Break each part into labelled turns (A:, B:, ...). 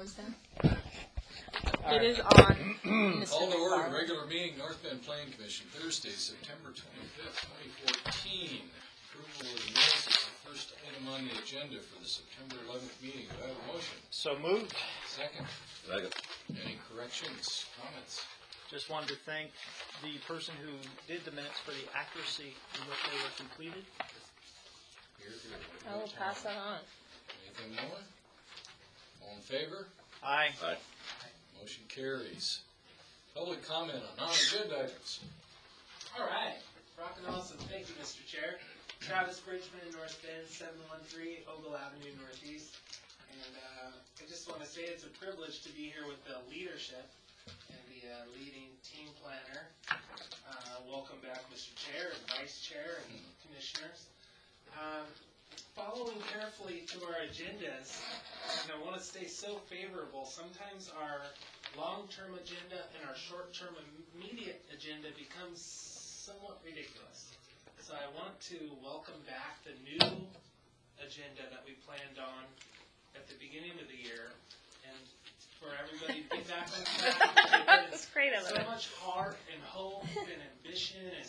A: was done. It is on.
B: Call to order, regular meeting, North Bend Planning Commission, Thursday, September 25th, 2014. Approval of the minutes is the first item on the agenda for the September 11th meeting. Do I have a motion?
C: So moved.
B: Second.
D: Second.
B: Any corrections, comments?
C: Just wanted to thank the person who did the minutes for the accuracy in which they were completed.
B: Here.
A: I will pass that on.
B: Anything more? All in favor?
C: Aye.
D: Aye.
B: Motion carries. Public comment on non-agenda items.
E: All right. Rock and awesome. Thank you, Mr. Chair. Travis Bridgman, North Bend, 713 Ogle Avenue Northeast. And I just want to say it's a privilege to be here with the leadership and the leading team planner. Welcome back, Mr. Chair and Vice Chair and Commissioners. Following carefully to our agendas, and I want to stay so favorable. Sometimes our long-term agenda and our short-term immediate agenda becomes somewhat ridiculous. So I want to welcome back the new agenda that we planned on at the beginning of the year, and for everybody to get back on track.
A: That's great of
E: So
A: it.
E: much heart and hope and ambition, and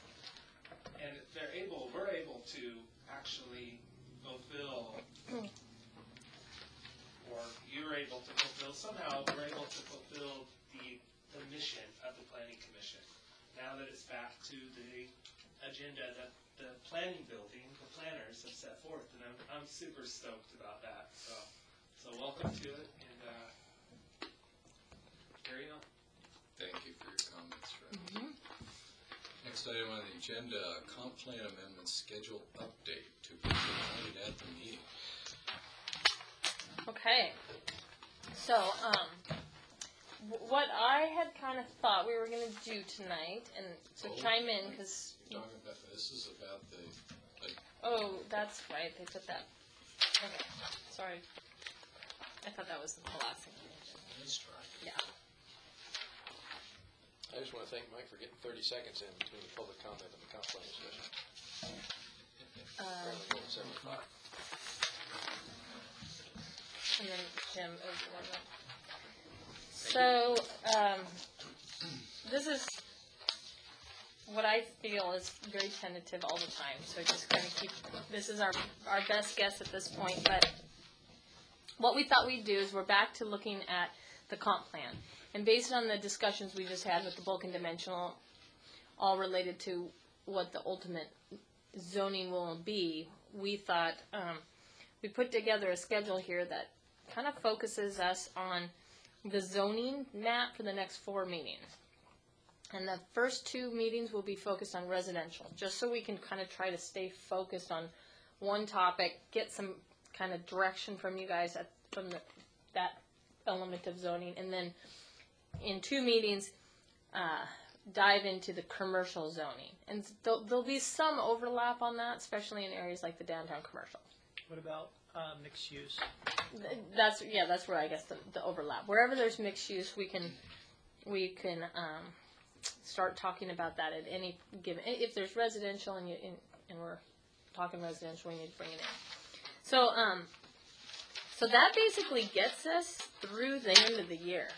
E: we're able to actually fulfill, or you're able to fulfill, somehow we're able to fulfill the mission of the Planning Commission. Now that it's back to the agenda that the planning building, the planners have set forth, and I'm super stoked about that. So welcome to it, and carry on.
B: Thank you for your comments, Fred. Next item on the agenda, comp plan amendment schedule update to be presented at the meeting.
A: Okay. So, what I had kind of thought we were going to do tonight, and so chime in, because...
B: You're talking about, this is about the...
A: Oh, that's right. They put that... Okay. Sorry. I thought that was the last thing.
B: Let's try.
A: Yeah.
F: I just want to thank Mike for getting 30 seconds in between the public comment and the comp plan discussion. Apparently going 75.
A: And then Jim is the one. So, this is what I feel is very tentative all the time. So just kind of keep, this is our best guess at this point. But what we thought we'd do is we're back to looking at the comp plan. And based on the discussions we just had with the bulk and dimensional, all related to what the ultimate zoning will be, we thought we put together a schedule here that kind of focuses us on the zoning map for the next 4 meetings. And the first 2 meetings will be focused on residential, just so we can kind of try to stay focused on one topic, get some kind of direction from you guys from that element of zoning, and then in 2 meetings, dive into the commercial zoning. And there'll be some overlap on that, especially in areas like the downtown commercial.
C: What about mixed use?
A: That's where I guess the overlap. Wherever there's mixed use, we can start talking about that at any given. If there's residential and we're talking residential, we need to bring it in. So so that basically gets us through the end of the year.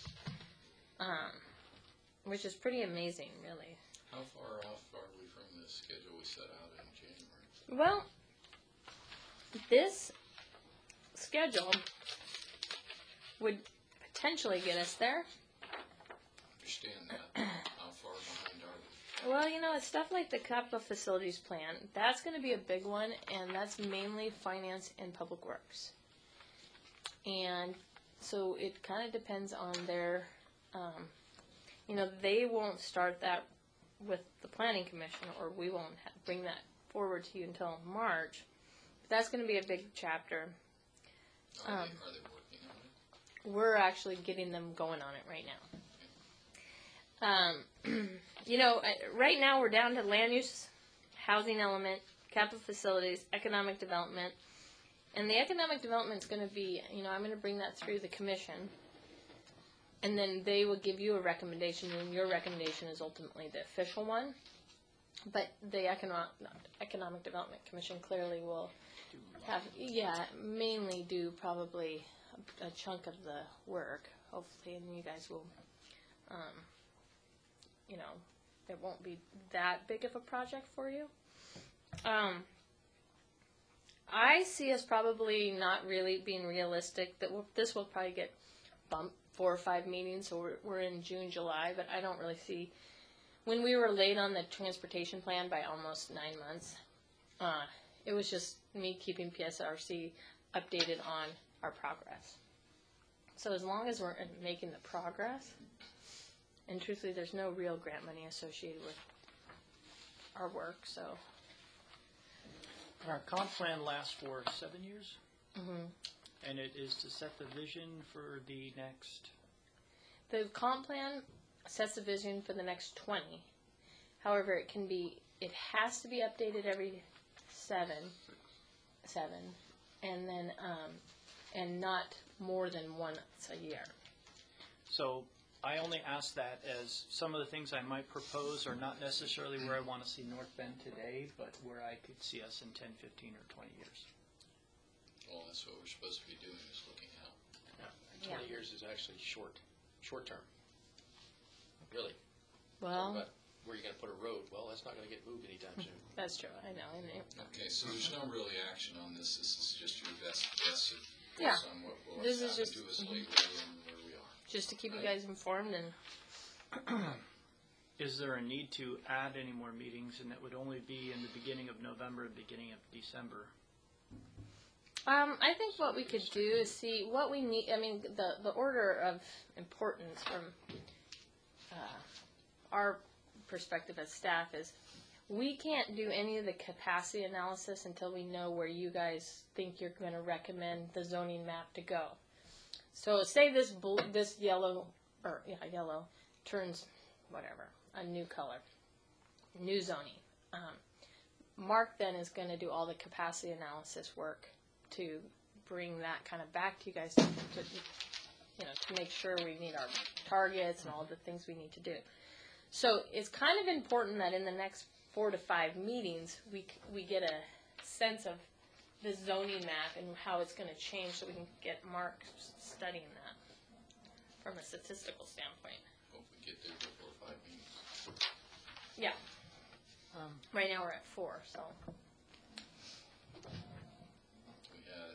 A: Which is pretty amazing, really.
B: How far off are we from the schedule we set out in January?
A: Well, this schedule would potentially get us there.
B: Understand that. How far behind are we?
A: Well, it's stuff like the capital facilities plan. That's going to be a big one, and that's mainly finance and public works. And so it kind of depends on their... they won't start that with the Planning Commission, or we won't bring that forward to you until March. But that's going to be a big chapter.
B: Are they working on it?
A: We're actually getting them going on it right now. Right now we're down to land use, housing element, capital facilities, economic development. And the economic development is going to be, I'm going to bring that through the commission. And then they will give you a recommendation, and your recommendation is ultimately the official one. But the Economic Development Commission clearly will mainly do probably a chunk of the work, hopefully, and you guys will, it won't be that big of a project for you. I see us probably not really being realistic, that this will probably get bumped 4 or 5 meetings, so we're in June, July, but I don't really see, when we were late on the transportation plan by almost 9 months, it was just me keeping PSRC updated on our progress. So as long as we're making the progress, and truthfully, there's no real grant money associated with our work, so.
C: Our comp plan lasts for 7 years,
A: Mm-hmm.
C: and it is to set the vision for the next.
A: The comp plan sets the vision for the next 20. However, it has to be updated every seven, and then, and not more than once a year.
C: So I only ask that as some of the things I might propose are not necessarily where I want to see North Bend today, but where I could see us in 10, 15, or 20 years.
B: Well, that's what we're supposed to be doing, is looking out.
F: Yeah. 20 years is actually short term. Really.
A: Well,
F: But where are you going to put a road? Well, that's not going to get moved anytime soon.
A: that's true. I know.
B: Okay, so there's no really action on this. This is just your best guess
A: Yeah.
B: on what will
A: This is
B: happen
A: just-
B: to us lately and where we are.
A: Just to keep you guys informed, and
C: Is there a need to add any more meetings, and that would only be in the beginning of November and beginning of December?
A: I think what we could do is see what we need. I mean, the order of importance from our perspective as staff is we can't do any of the capacity analysis until we know where you guys think you're going to recommend the zoning map to go. So say this yellow turns whatever, a new color, new zoning. Mark then is going to do all the capacity analysis work to bring that kind of back to you guys to make sure we meet our targets and all the things we need to do. So it's kind of important that in the next 4 to 5 meetings we get a sense of the zoning map and how it's going to change, so we can get Mark studying that from a statistical standpoint.
B: Hope we get there before 5 meetings.
A: Yeah. Right now we're at 4, so.
B: We had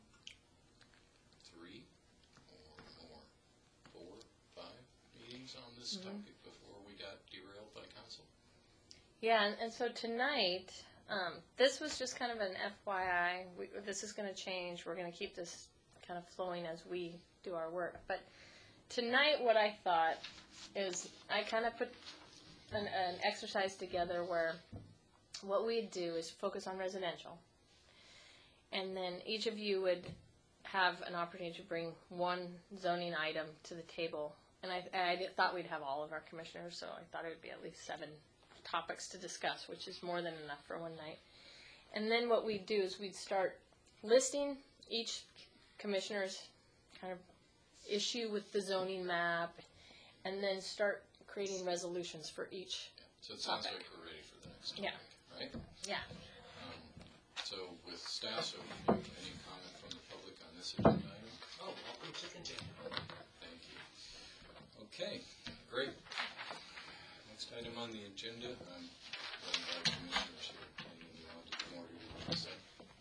B: 3 or more, 4, 5 meetings on this topic before we got derailed by council.
A: Yeah, and so tonight, this was just kind of an FYI. This is going to change. We're going to keep this kind of flowing as we do our work. But tonight, what I thought is I kind of put an exercise together where what we'd do is focus on residential. And then each of you would have an opportunity to bring one zoning item to the table. And I thought we'd have all of our commissioners, so I thought it would be at least 7 topics to discuss, which is more than enough for one night. And then what we'd do is we'd start listing each commissioner's kind of issue with the zoning map, and then start creating resolutions for each.
B: So it sounds
A: topic.
B: like we're ready for the next
A: Yeah.
B: topic, right?
A: Yeah.
B: So with staff's overview, any comment from the public on this agenda item?
E: Oh, welcome to continue.
B: Thank you. Okay, great. Next item on the agenda, I'm going by commissioners here. Anything you want to more to say?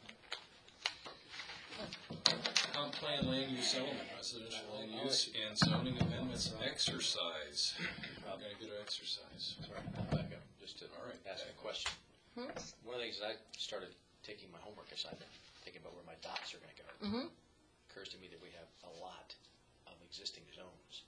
B: Comp plan land use element, residential land use and zoning amendments exercise. We're going to get our exercise.
F: Sorry, I'll back up just to
B: All right.
F: ask a question. One of the things that I started taking my homework assignment, thinking about where my dots are going to go, occurs to me that we have a lot of existing zones.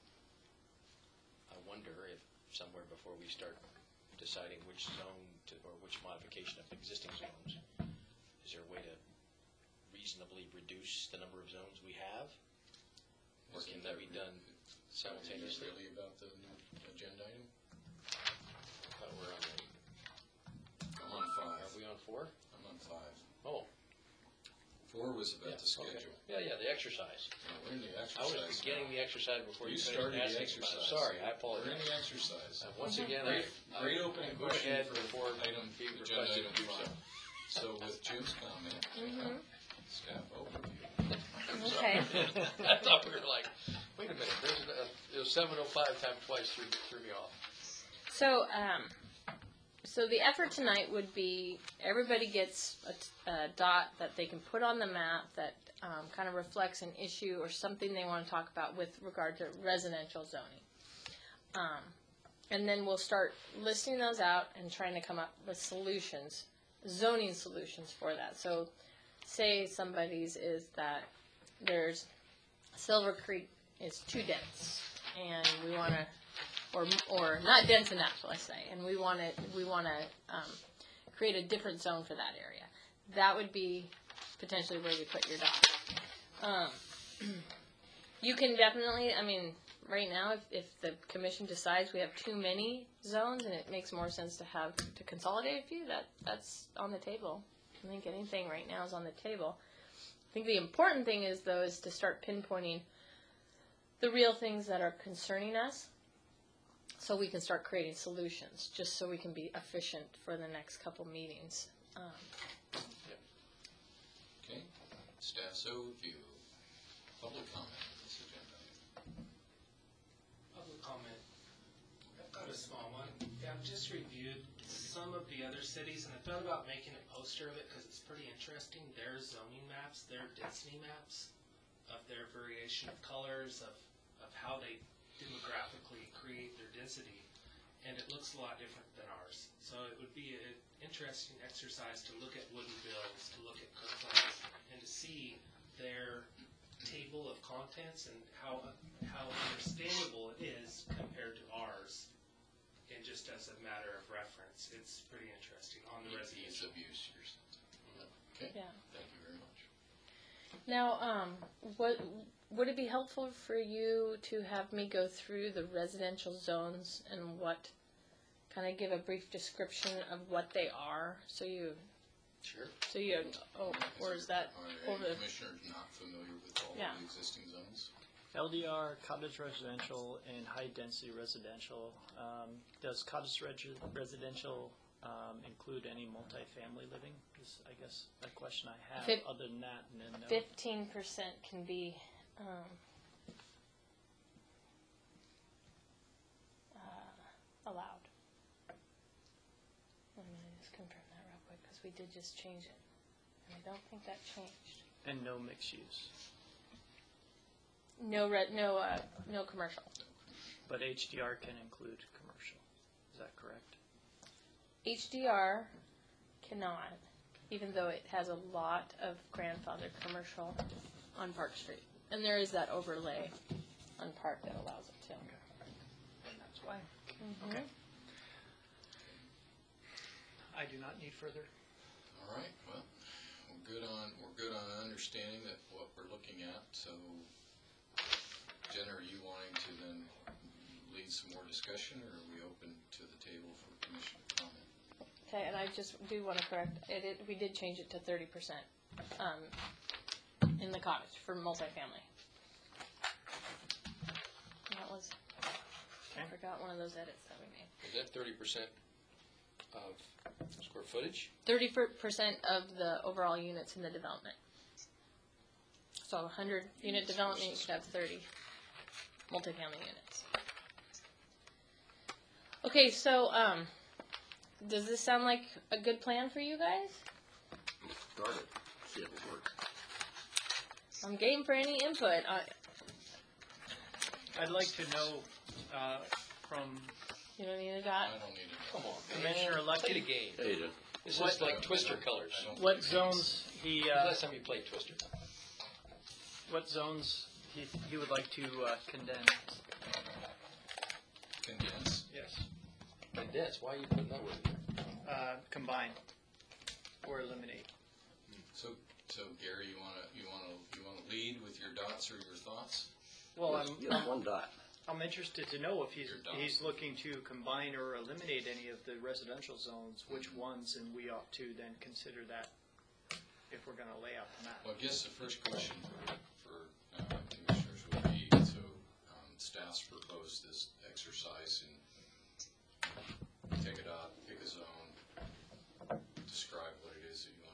F: I wonder if somewhere before we start deciding which zone or which modification of existing zones, is there a way to reasonably reduce the number of zones we have? Or can that be done simultaneously?
B: Really about the new agenda item?
F: I thought we're on
B: I'm on 5.
F: Are we on 4?
B: I'm on 5.
F: Oh.
B: 4 was about the
F: Okay.
B: schedule.
F: Yeah, the exercise.
B: We're in the
F: I
B: exercise.
F: was beginning the exercise before
B: You
F: you
B: started
F: finished
B: the
F: asking about it.
B: exercise.
F: Sorry, I
B: We're in
F: apologize.
B: the exercise.
F: Once again,
B: Great opening
F: go
B: question
F: ahead
B: for
F: before
B: item,
F: being
B: agenda
F: requested
B: item
F: to do
B: 5.
F: so.
B: So with Jim's comment,
A: Mhm.
B: staff overview.
A: Okay.
F: I thought we were like, wait a minute, it was 7:05 times twice threw me off.
A: So the effort tonight would be everybody gets a dot that they can put on the map that kind of reflects an issue or something they want to talk about with regard to residential zoning. And then we'll start listing those out and trying to come up with solutions, zoning solutions for that. So say somebody's is that there's Silver Creek is too dense and we want to, or not dense enough, let's say, and we want to create a different zone for that area. That would be potentially where you put your dot. You can definitely, I mean, right now, if the commission decides we have too many zones and it makes more sense to consolidate a few, that's on the table. I think anything right now is on the table. I think the important thing is to start pinpointing the real things that are concerning us, so we can start creating solutions, just so we can be efficient for the next couple meetings.
B: Okay, staff's overview. Public comment on this agenda.
E: Public comment. I've got a small one. Yeah, I've just reviewed some of the other cities, and I thought about making a poster of it because it's pretty interesting. Their zoning maps, their density maps of their variation of colors, of how they demographically create their density, and it looks a lot different than ours. So it would be an interesting exercise to look at Woodinville's, to look at Kirkland's, and to see their table of contents and how understandable it is compared to ours, and just as a matter of reference. It's pretty interesting on the
B: Ease
E: residential.
B: of use or something. Okay,
A: Yeah.
B: thank you very much.
A: Now, would it be helpful for you to have me go through the residential zones and kind of give a brief description of what they are, so you,
F: Sure.
A: or is that
B: Are
A: over?
B: any commissioners not familiar with all
A: Yeah.
B: of the existing zones?
C: LDR, cottage residential, and high-density residential. Does cottage residential include any multifamily living? Is, I guess, a question I have.
A: Fif-
C: Other than that, and then no.
A: 15% can be allowed. Let me just confirm that real quick, because we did just change it, and I don't think that changed.
C: And no mixed use.
A: No commercial.
C: But HDR can include commercial. Is that correct?
A: HDR cannot, even though it has a lot of grandfathered commercial on Park Street. And there is that overlay on Park that allows it to.
C: And that's why.
A: Mhm.
C: Okay. I do not need further.
B: All right, well, we're good on understanding that what we're looking at, so Jen, are you wanting to then lead some more discussion, or are we open to the table for commission comment?
A: Okay, and I just do want to correct, we did change it to 30% in the cottage for multifamily. That was, I
C: Okay.
A: forgot one of those edits that we made.
F: Is that 30% of square footage?
A: 30% of the overall units in the development. So 100 unit development, you could have 30 multifamily units. Okay, so does this sound like a good plan for you guys?
D: Start it, see if it works.
A: I'm game for any input.
C: I'd like to know from
A: You don't need a
B: I
A: dot?
B: don't need it.
F: Come on,
C: Commissioner
F: man.
C: Lucky.
F: Play the game.
D: There you go.
F: This
C: What-
F: is like Twister colors.
B: I don't
C: what
B: think
C: zones he
F: When's the last time you played Twister?
C: he would like to condemn.
B: Condense.
C: Yes.
F: Condense, why are you putting that word in there?
C: Combine or eliminate.
B: So Gary, you wanna lead with your dots or your thoughts?
C: Well,
D: Yes, one dot.
C: I'm interested to know if
B: Your dot.
C: he's looking to combine or eliminate any of the residential zones, which ones, and we ought to then consider that if we're going to lay out the map.
B: Well, I guess the first question for commissioners would be, so staff's proposed this exercise and take a dot, pick a zone, describe what it is that you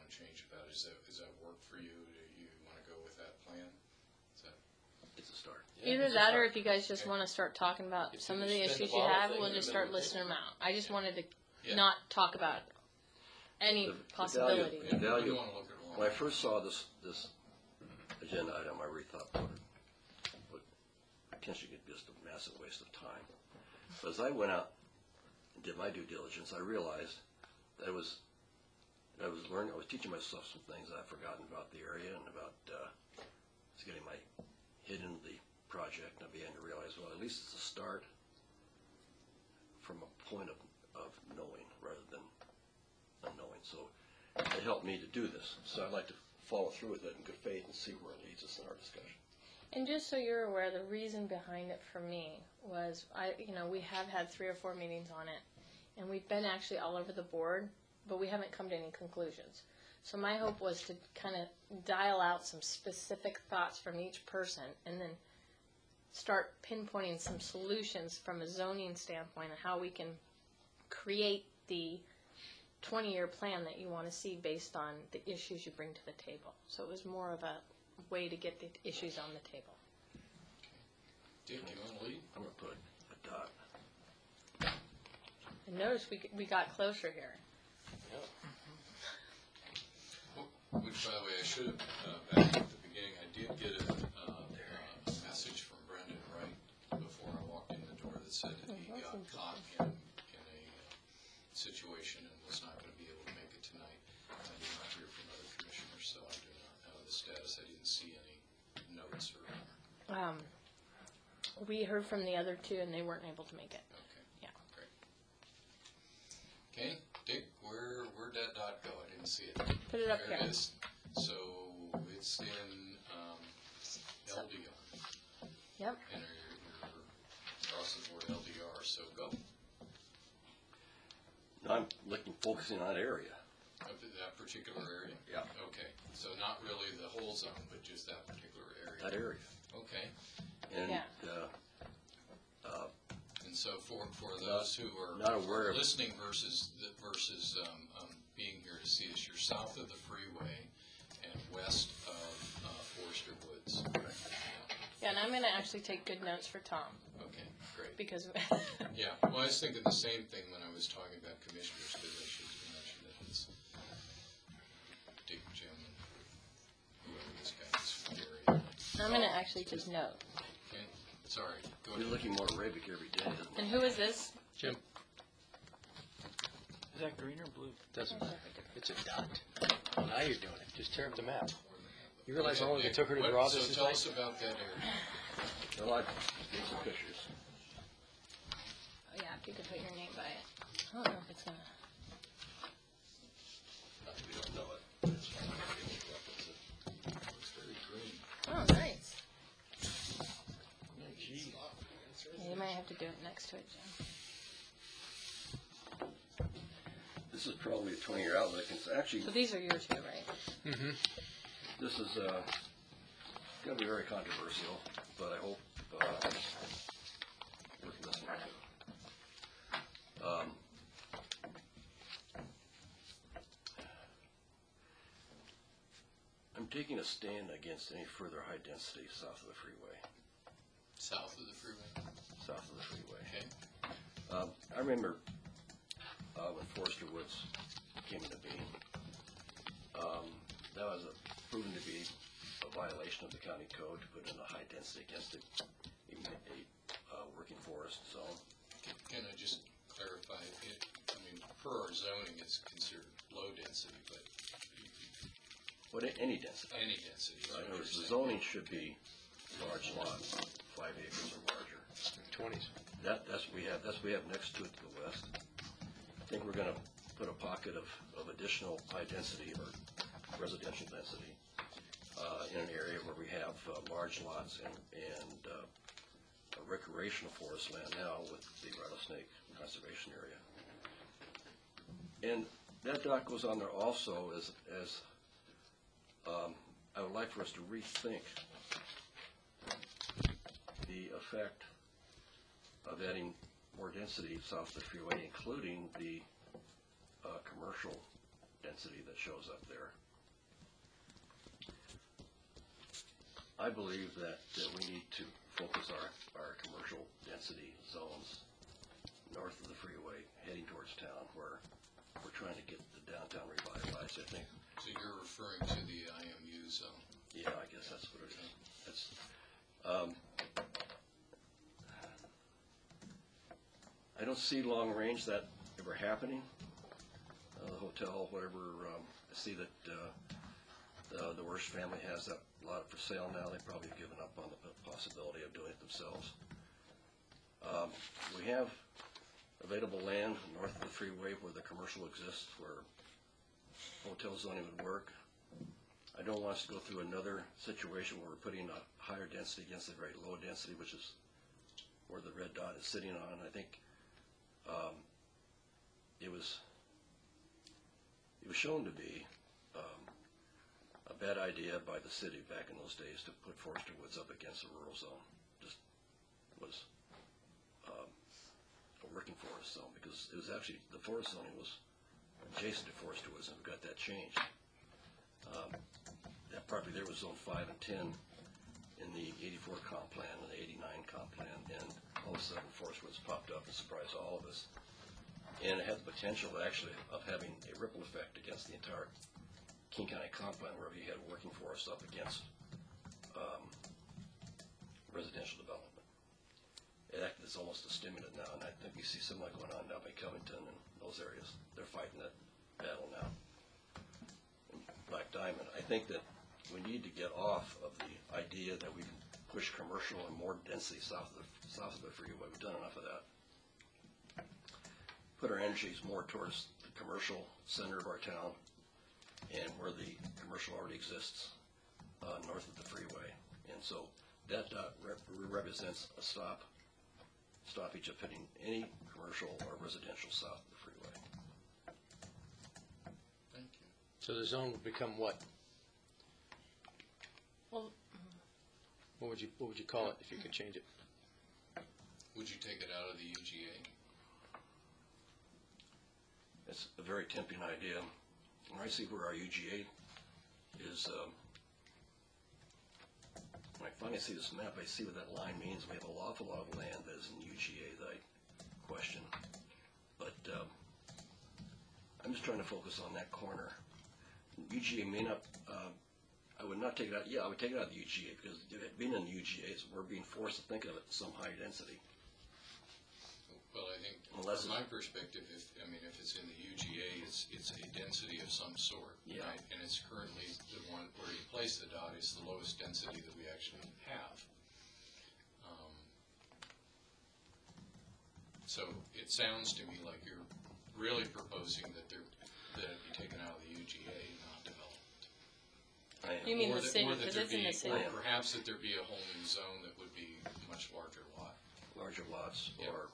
A: Either that, or if you guys just want to start talking about
F: If
A: some
F: you
A: of the
F: spend
A: issues
F: the
A: you
F: bottle
A: have,
F: thing
A: we'll
F: in
A: just
F: the
A: start
F: middle of the
A: listing them out. I just wanted to
B: Yeah.
A: not talk about any possibility.
B: Yeah, we
D: value.
B: don't wanna look at it
D: When I
B: wrong.
D: first saw this agenda item, I really thought, would potentially get just a massive waste of time. But as I went out and did my due diligence, I realized that I was teaching myself some things that I'd forgotten about the area and about, just getting my head into the project, and I began to realize, well, at least it's a start from a point of knowing rather than unknowing. So it helped me to do this. So I'd like to follow through with it in good faith and see where it leads us in our discussion.
A: And just so you're aware, the reason behind it for me was we have had 3 or 4 meetings on it, and we've been actually all over the board, but we haven't come to any conclusions. So my hope was to kind of dial out some specific thoughts from each person, and then start pinpointing some solutions from a zoning standpoint on how we can create the 20-year plan that you want to see based on the issues you bring to the table. So it was more of a way to get the issues on the table.
B: Dick, you wanna lead?
D: I'm going to put a dot.
A: And notice we got closer here.
B: Which, by the way, I should have, back at the beginning, I did get a message from Brendan Wright before I walked in the door that said that he got caught in a situation and was not gonna be able to make it tonight. I did not hear from other commissioners, so I do not know the status. I didn't see any notes or,
A: We heard from the other 2, and they weren't able to make it.
B: okay.
A: Yeah.
B: Great. Okay, Dick, where'd that dot go? I didn't see it.
A: Put it up
B: There
A: here.
B: it is. So it's in LDR,
A: Yep.
B: and you're across the board LDR, so go.
D: Now I'm focusing on that area.
B: Of that particular area?
D: Yeah.
B: Okay, so not really the whole zone, but just that particular area?
D: That area.
B: Okay,
D: And
A: Yeah.
B: and so for those who are
D: Not aware of-
B: listening versus being here to see us, you're south of the freeway and west of Forester Woods.
A: Yeah, and I'm going to actually take good notes for Tom,
B: Okay, great.
A: because
B: Yeah, well, I was thinking the same thing when I was talking about commissioners, because I should mention that it's Dick, Jim, and whoever this guy is from Gary.
A: I'm going to actually just note.
B: Okay, sorry, go
D: We're
B: ahead.
D: looking more Arabic every day, isn't it?
A: And who is this?
F: Jim,
C: Is that green or blue?
F: doesn't matter. It's a dot. Well, now you're doing it. Just tear up the map. You realize how long it took her to
B: What-
F: draw this
B: So tell
F: tonight?
B: us about that area.
D: Well, I gave some pictures.
A: Oh, yeah, if you could put your name by it. I don't know if it's going to.
D: We don't know it. It's fine.
B: Looks very green.
A: Oh, nice. Yeah, you might have to do it next to it, Jim.
D: This is probably a 20-year outlook. It's actually,
A: So these are yours too, right?
D: this is going to be very controversial, but I hope we can listen to it. I'm taking a stand against any further high density south of the freeway.
B: South of the freeway,
D: South of the freeway.
B: okay?
D: I remember when Forester Woods came into being. That was proven to be a violation of the county code to put in a high density against a working forest zone.
B: Can I just clarify, I mean, per our zoning, it's considered low density, but
D: But any density.
B: any density. is
D: In
B: what
D: other
B: you're
D: words, the
B: saying.
D: zoning should be large lots, 5 acres or larger.
F: 20s.
D: That's what we have next to it to the west. I think we're going to put a pocket of additional high density or residential density in an area where we have large lots and recreational forest land now with the rattlesnake conservation area. And that doc goes on there also as I would like for us to rethink the effect of adding more density south of the freeway, including the commercial density that shows up there. I believe that we need to focus our commercial density zones north of the freeway, heading towards town, where we're trying to get the downtown revitalized, I think.
B: So you're referring to the IMU zone?
D: Yeah, I guess that's what it is. That's, I don't see long range that ever happening. The hotel, whatever, I see that the Worst family has that lot for sale now. They've probably given up on the possibility of doing it themselves. We have available land north of the freeway where the commercial exists, where hotel zoning would work. I don't want us to go through another situation where we're putting a higher density against a very low density, which is where the red dot is sitting on. I think it was shown to be a bad idea by the city back in those days to put Forester Woods up against the rural zone. Just was a working forest zone, because it was actually, the forest zoning was adjacent to Forester Woods, and we got that changed. That property there was zone 5 and 10 in the 84 comp plan and the 89 comp plan, and all of a sudden Forester Woods popped up and surprised all of us. And it had the potential actually of having a ripple effect against the entire King County comp plan, wherever you had working forest up against residential development. It acted as almost a stimulant now, and I think we see similar going on now by Covington and those areas. They're fighting that battle now. And Black Diamond, I think that we need to get off of the idea that we can push commercial and more density south of the freeway. We've done enough of that. Put our energies more towards the commercial center of our town and where the commercial already exists north of the freeway. And so that represents a stoppage of putting any commercial or residential south of the freeway.
B: Thank you.
F: So the zone would become what?
A: Well,
F: What would you call it if you could change it?
B: Would you take it out of the UGA?
D: It's a very tempting idea. When I see where our UGA is, when I finally see this map, I see what that line means. We have an awful lot of land that is in UGA that I question. But I'm just trying to focus on that corner. UGA may not, I would not take it out. Yeah, I would take it out of the UGA, because being in the UGA, we're being forced to think of it as some high density.
B: Well, I think,
D: Unless
B: from my perspective, if it's in the UGA, it's a density of some sort,
D: Yeah.
B: right? And it's currently the one where you place the dot is the lowest density that we actually have. So it sounds to me like you're really proposing that it be taken out of the UGA, not developed.
D: I am.
A: you mean
B: Or
A: the
B: that-
A: city,
B: or that
A: because
B: there
A: it's in
B: be-
A: the city.
B: Or perhaps that there be a whole new zone that would be a much larger lot.
D: Larger lots,
B: Yeah.
D: or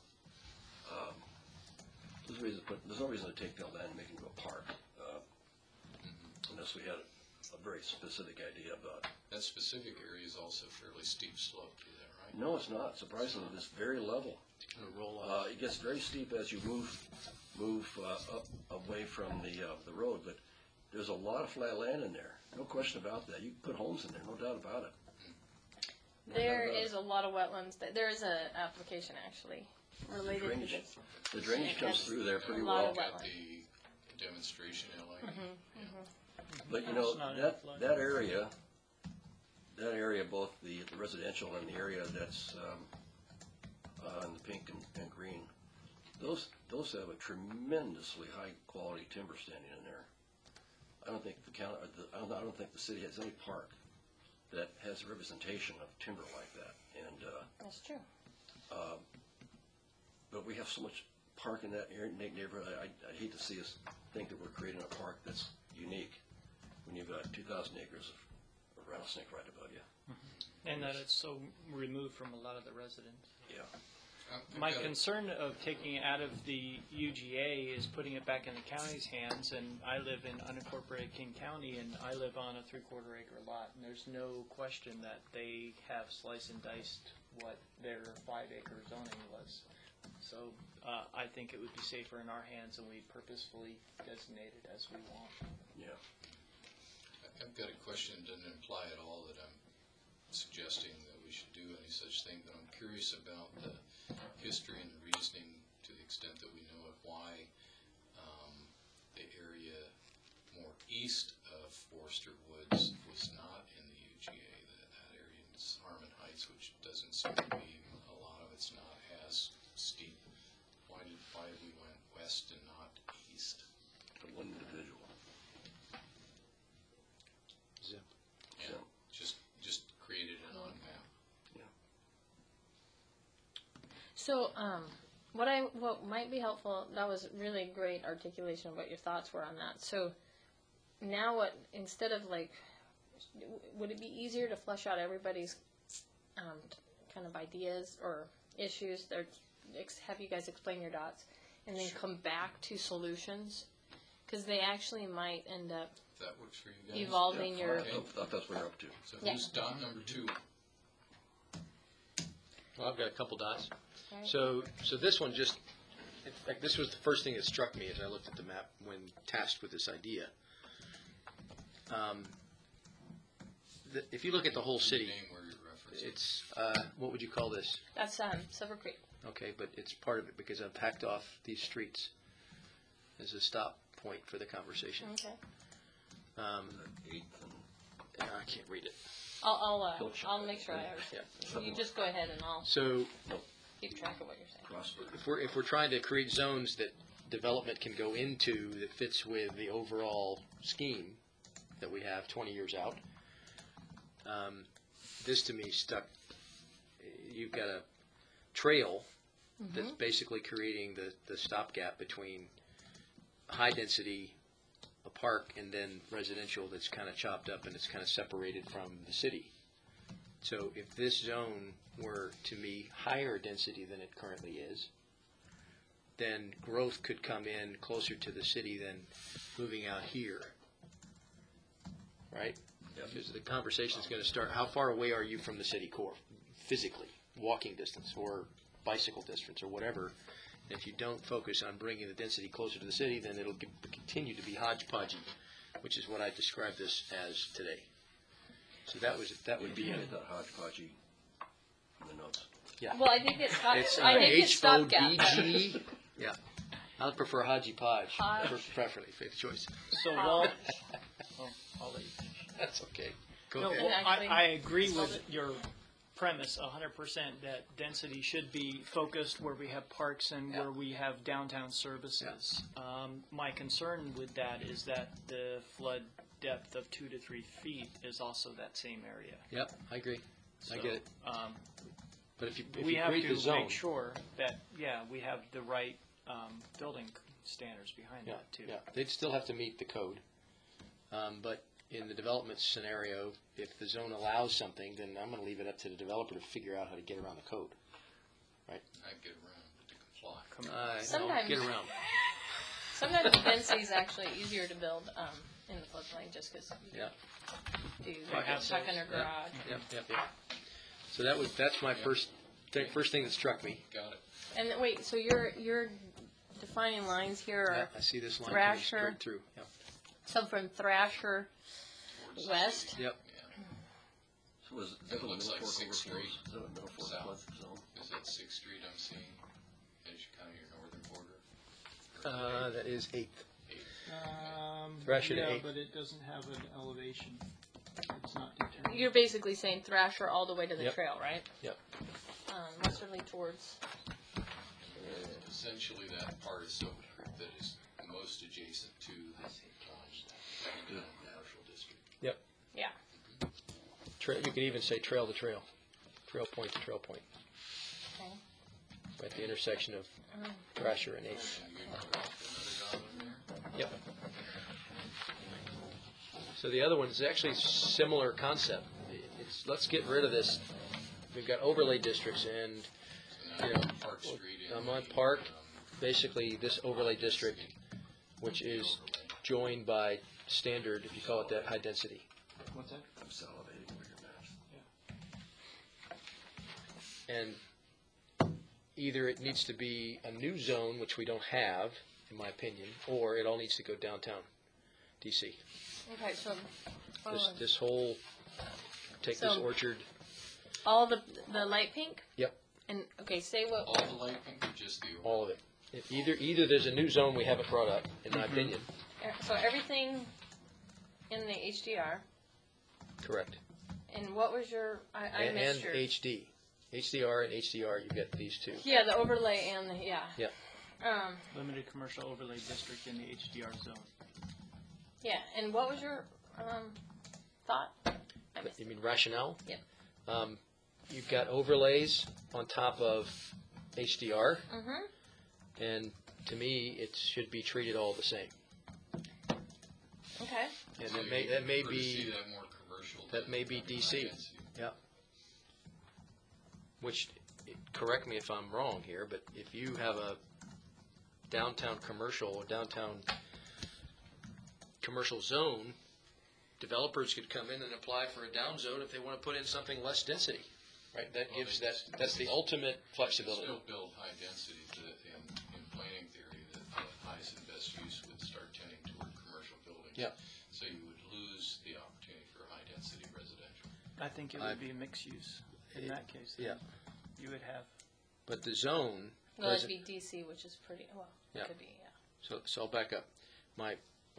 D: there's no reason to take that land and make it into a park, unless we had a very specific idea about.
B: That specific area is also fairly steep slope, is that right?
D: No, it's not. Surprisingly, it's very level.
F: It's going to roll up.
D: It gets very steep as you move up away from the road, but there's a lot of flat land in there. No question about that. You can put homes in there, no doubt about it.
A: There
D: doubt about
A: is a lot of wetlands. There is an application actually related to
D: Drainage.
A: this.
D: The drainage comes through there pretty
A: A lot
D: well.
A: of
B: Got
A: wetland.
B: the demonstration LA.
D: But you know,
C: It's not
D: that
C: flooded.
D: area, both the residential and the area that's in the pink and green, those have a tremendously high quality timber standing in there. I don't think I don't think the city has any park that has a representation of timber like that. And
A: That's true.
D: but we have so much park in that neighborhood. I hate to see us think that we're creating a park that's unique when you've got 2,000 acres of rattlesnake right above you.
C: And that it's so removed from a lot of the residents.
D: Yeah.
C: My concern of taking it out of the UGA is putting it back in the county's hands, and I live in unincorporated King County, and I live on a 3/4 acre lot, and there's no question that they have sliced and diced what their 5-acre zoning was. So I think it would be safer in our hands, and we purposefully designate it as we want.
D: Yeah.
B: I've got a question that doesn't imply at all that I'm suggesting that we should do any such thing, but I'm curious about the history and the reasoning, to the extent that we know it, why the area more east of Forester Woods was not in the UGA, that area in Harmon Heights, which doesn't seem to be, a lot of it's not as steep. Why we went west and not east?
D: The one individual.
F: Zip.
B: Yeah, just created it on map.
A: So, what might be helpful, that was really great articulation of what your thoughts were on that. So, now instead of would it be easier to flesh out everybody's kind of ideas or issues, have you guys explain your dots, and then come back to solutions? Because they actually might end up
B: If that works for you guys.
A: evolving your...
B: Okay.
D: I thought that's what we're up to.
B: So
A: Yeah.
B: who's dot number 2?
F: Well, I've got a couple dots.
A: Right.
F: So this one just, in fact, this was the first thing that struck me as I looked at the map when tasked with this idea. If you look at the whole city,
B: Name where you're referencing.
F: it's, what would you call this?
A: That's Silver Creek.
F: Okay, but it's part of it because I've packed off these streets as a stop point for the conversation.
A: Okay.
D: 8th and
F: I can't read it.
A: I'll make sure I
F: Yeah.
A: You just go ahead and I'll
F: So
A: keep track of what you're saying.
D: Crossroad.
F: if we're trying to create zones that development can go into that fits with the overall scheme that we have 20 years out, this to me stuck. You've got a trail that's basically creating the stopgap between high density, a park, and then residential that's kind of chopped up and it's kind of separated from the city. So if this zone were, to me, higher density than it currently is, then growth could come in closer to the city than moving out here. Right? Because the conversation is going to start, how far away are you from the city core, physically, walking distance or bicycle distance or whatever? And if you don't focus on bringing the density closer to the city, then it'll continue to be hodgepodgey, which is what I described this as today. So that would be
D: You
F: it.
D: had that hodgepodgey in the notes.
F: Yeah.
A: Well, I think it's
F: It's
A: I think it's stopgap.
F: HODG. Yeah. I prefer hodgepodge, preferably, faith choice.
C: So I'll let you finish.
F: That's okay. Go
C: No,
F: ahead.
C: well,
A: Actually,
C: I agree
A: spelled
C: with
A: it.
C: your premise 100% that density should be focused where we have parks and
F: Yeah.
C: where we have downtown services. My concern with that is that the flood depth of 2 to 3 feet is also that same area.
F: Yep, I agree. I get it. But if you
C: We have
F: create
C: to
F: the zone,
C: make sure that, we have the right building standards behind
F: yeah,
C: that too.
F: yeah, they'd still have to meet the code. But in the development scenario, if the zone allows something, then I'm going to leave it up to the developer to figure out how to get around the code.
B: I'd get around, but to comply.
F: No,
A: Sometimes-
F: get around.
A: Sometimes the density is actually easier to build in the floodplain just because you
F: Yeah.
A: do
C: They have
A: tuck
C: those.
A: under garage.
F: Yep. So that's my first thing that struck me.
B: Got it.
A: And then, wait, so you're defining lines here,
F: Yeah,
A: are
F: I see this line coming
A: Thrasher.
F: straight through. Yep.
A: some from Thrasher west.
F: Yep.
D: So is that
B: It
D: a
B: looks
D: Middle
B: like
D: Fork
B: 6th
D: overflows?
B: Street
D: Is that a Middle Fork
B: south.
D: flood zone?
B: Is that 6th Street I'm seeing as you come to your northern border?
F: That is 8th.
C: Yeah,
F: Thrasher to 8.
C: but it doesn't have an elevation. It's not determined.
A: You're basically saying Thrasher all the way to the
F: Yep.
A: trail, right?
F: Yep.
A: Westerly towards.
B: Essentially, that part of Silver Creek that is most adjacent to the commercial district.
F: Yep.
A: Yeah.
F: You could even say trail to trail. Trail point to trail point.
A: Okay.
F: At the intersection of Thrasher and 8th.
B: And you can drop another dot in there.
F: Yep. So the other one is actually a similar concept. Let's get rid of this. We've got overlay districts, and
B: So now
F: you know,
B: Park Street.
F: I'm on Park. Basically, this overlay district, which is joined by standard, if you call it that, high density.
C: What's that?
D: I'm salivating over your maps.
F: And either it needs to be a new zone, which we don't have, in my opinion, or it all needs to go downtown, DC.
A: Okay, so
F: This whole, take this
A: So-
F: Orchard
A: All the light pink?
F: Yep.
A: And, okay, say what,
B: All the light pink or just the overlay?
F: All of it. Either there's a new zone we haven't brought up, in my opinion.
A: so everything in the HDR,
F: Correct.
A: and what was your, I
F: And
A: missed your.
F: HD. HDR and HDR, you've got these two.
A: Yeah, the overlay and the, yeah.
F: Yep.
C: Limited commercial overlay district in the HDR zone.
A: Yeah, and what was your, thought? I missed
F: You mean rationale?
A: Yep.
F: You've got overlays on top of HDR,
A: Mm-hmm,
F: and to me, it should be treated all the same.
A: okay.
F: And
B: So
F: that
B: you
F: may
B: prefer to see
F: be,
B: that more commercial
F: that
B: than
F: may be
B: high
F: DC.
B: density?
F: yeah. Which, correct me if I'm wrong here, but if you have a downtown commercial or downtown commercial zone, developers could come in and apply for a down zone if they want to put in something less density, right? That
B: Well,
F: gives
B: they
F: that's the ultimate flexibility.
B: Still build high density in planning theory, that the highest and best use would start tending toward commercial buildings.
F: Yeah.
B: So you would lose the opportunity for high density residential.
C: I think it would be mixed use in that case.
F: Yeah.
C: You would have.
F: But the zone
A: Well,
F: doesn't.
A: it'd be DC, which is pretty, well,
F: Yeah.
A: it could be, yeah.
F: So I'll back up. My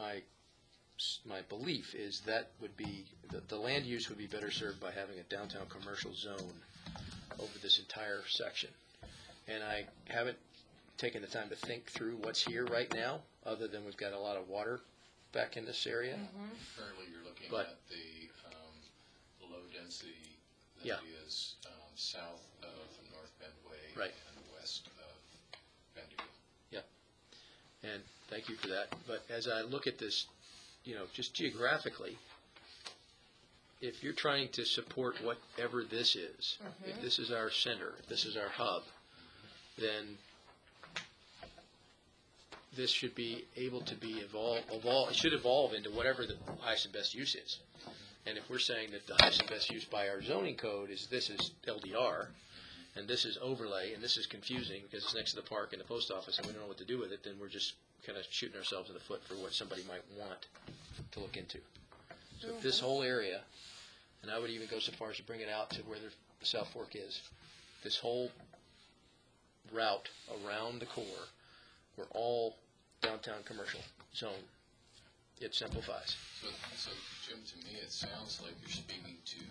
F: belief is that would be the land use would be better served by having a downtown commercial zone over this entire section. And I haven't taken the time to think through what's here right now, other than we've got a lot of water back in this area.
B: Currently, you're looking
F: But-
B: at the low density that
F: Yeah.
B: is south of North Bend Way
F: Right.
B: and west of Bendigo.
F: And thank you for that. But as I look at this, just geographically, if you're trying to support whatever this is, if this is our center, if this is our hub, then this should be able to be it should evolve into whatever the highest and best use is. And if we're saying that the highest and best use by our zoning code is this is LDR, and this is overlay, and this is confusing because it's next to the park and the post office, and we don't know what to do with it, then we're just kind of shooting ourselves in the foot for what somebody might want to look into. So if this whole area, and I would even go so far as to bring it out to where the South Fork is, this whole route around the core, we're all downtown commercial zone. It simplifies.
B: So Jim, to me, it sounds like you're speaking to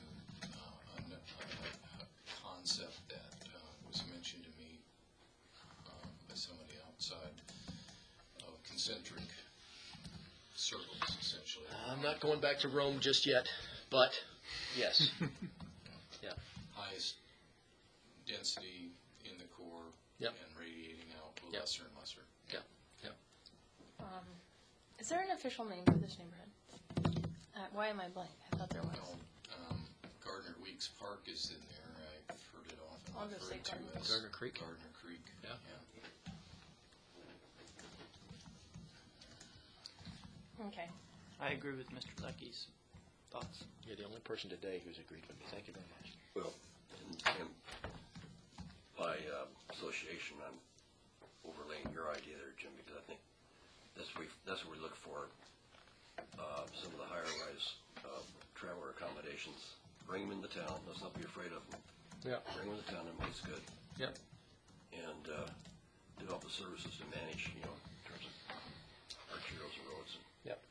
B: a concept that was mentioned to me by somebody outside of concentric circles, essentially.
F: I'm not going back to Rome just yet, but yes.
B: Highest density in the core
F: Yep.
B: and radiating out to
F: Yep.
B: lesser and lesser.
A: Is there an official name for this neighborhood? Why am I blank? I thought there was.
B: No, Gardner Weeks Park is in there. I've heard it often
A: I'll just say
B: referred to as
F: Gardner Creek?
B: Gardner Creek.
F: Yeah.
A: Okay.
C: I agree with Mr. Lecky's thoughts.
F: You're the only person today who's agreed with me. Thank you very much.
D: Well, and by association, I'm overlaying your idea there, Jim, because I think that's what we look for. Some of the higher rise traveler accommodations. Bring them into town. Let's not be afraid of them.
F: Yeah.
D: Bring them into town and make it good.
F: Yep.
D: And develop the services to manage, in terms of arterials and roads.
F: Yep.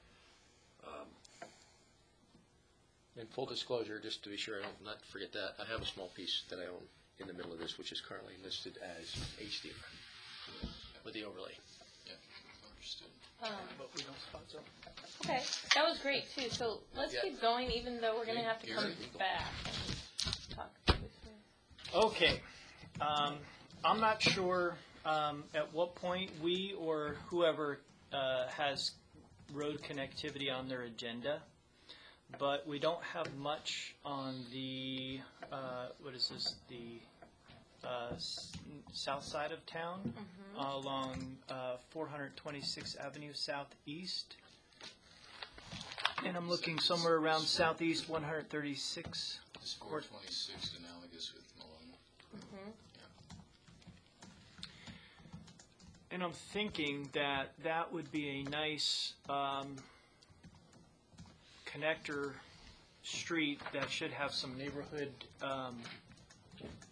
F: And full disclosure, just to be sure I don't not forget that, I have a small piece that I own in the middle of this, which is currently listed as HDR with the overlay.
B: Yeah, understood.
C: But we don't spot zone.
A: Okay, that was great too. So let's
F: Yeah.
A: keep going, even though we're going to have to come
B: Gary?
A: back and talk.
C: Okay. I'm not sure at what point we or whoever has road connectivity on their agenda, but we don't have much on the, what is this, the south side of town, along 426th Avenue Southeast. And I'm looking somewhere around southeast 136.
B: Is 426 analogous with Malone?
C: And I'm thinking that that would be a nice connector street that should have some neighborhood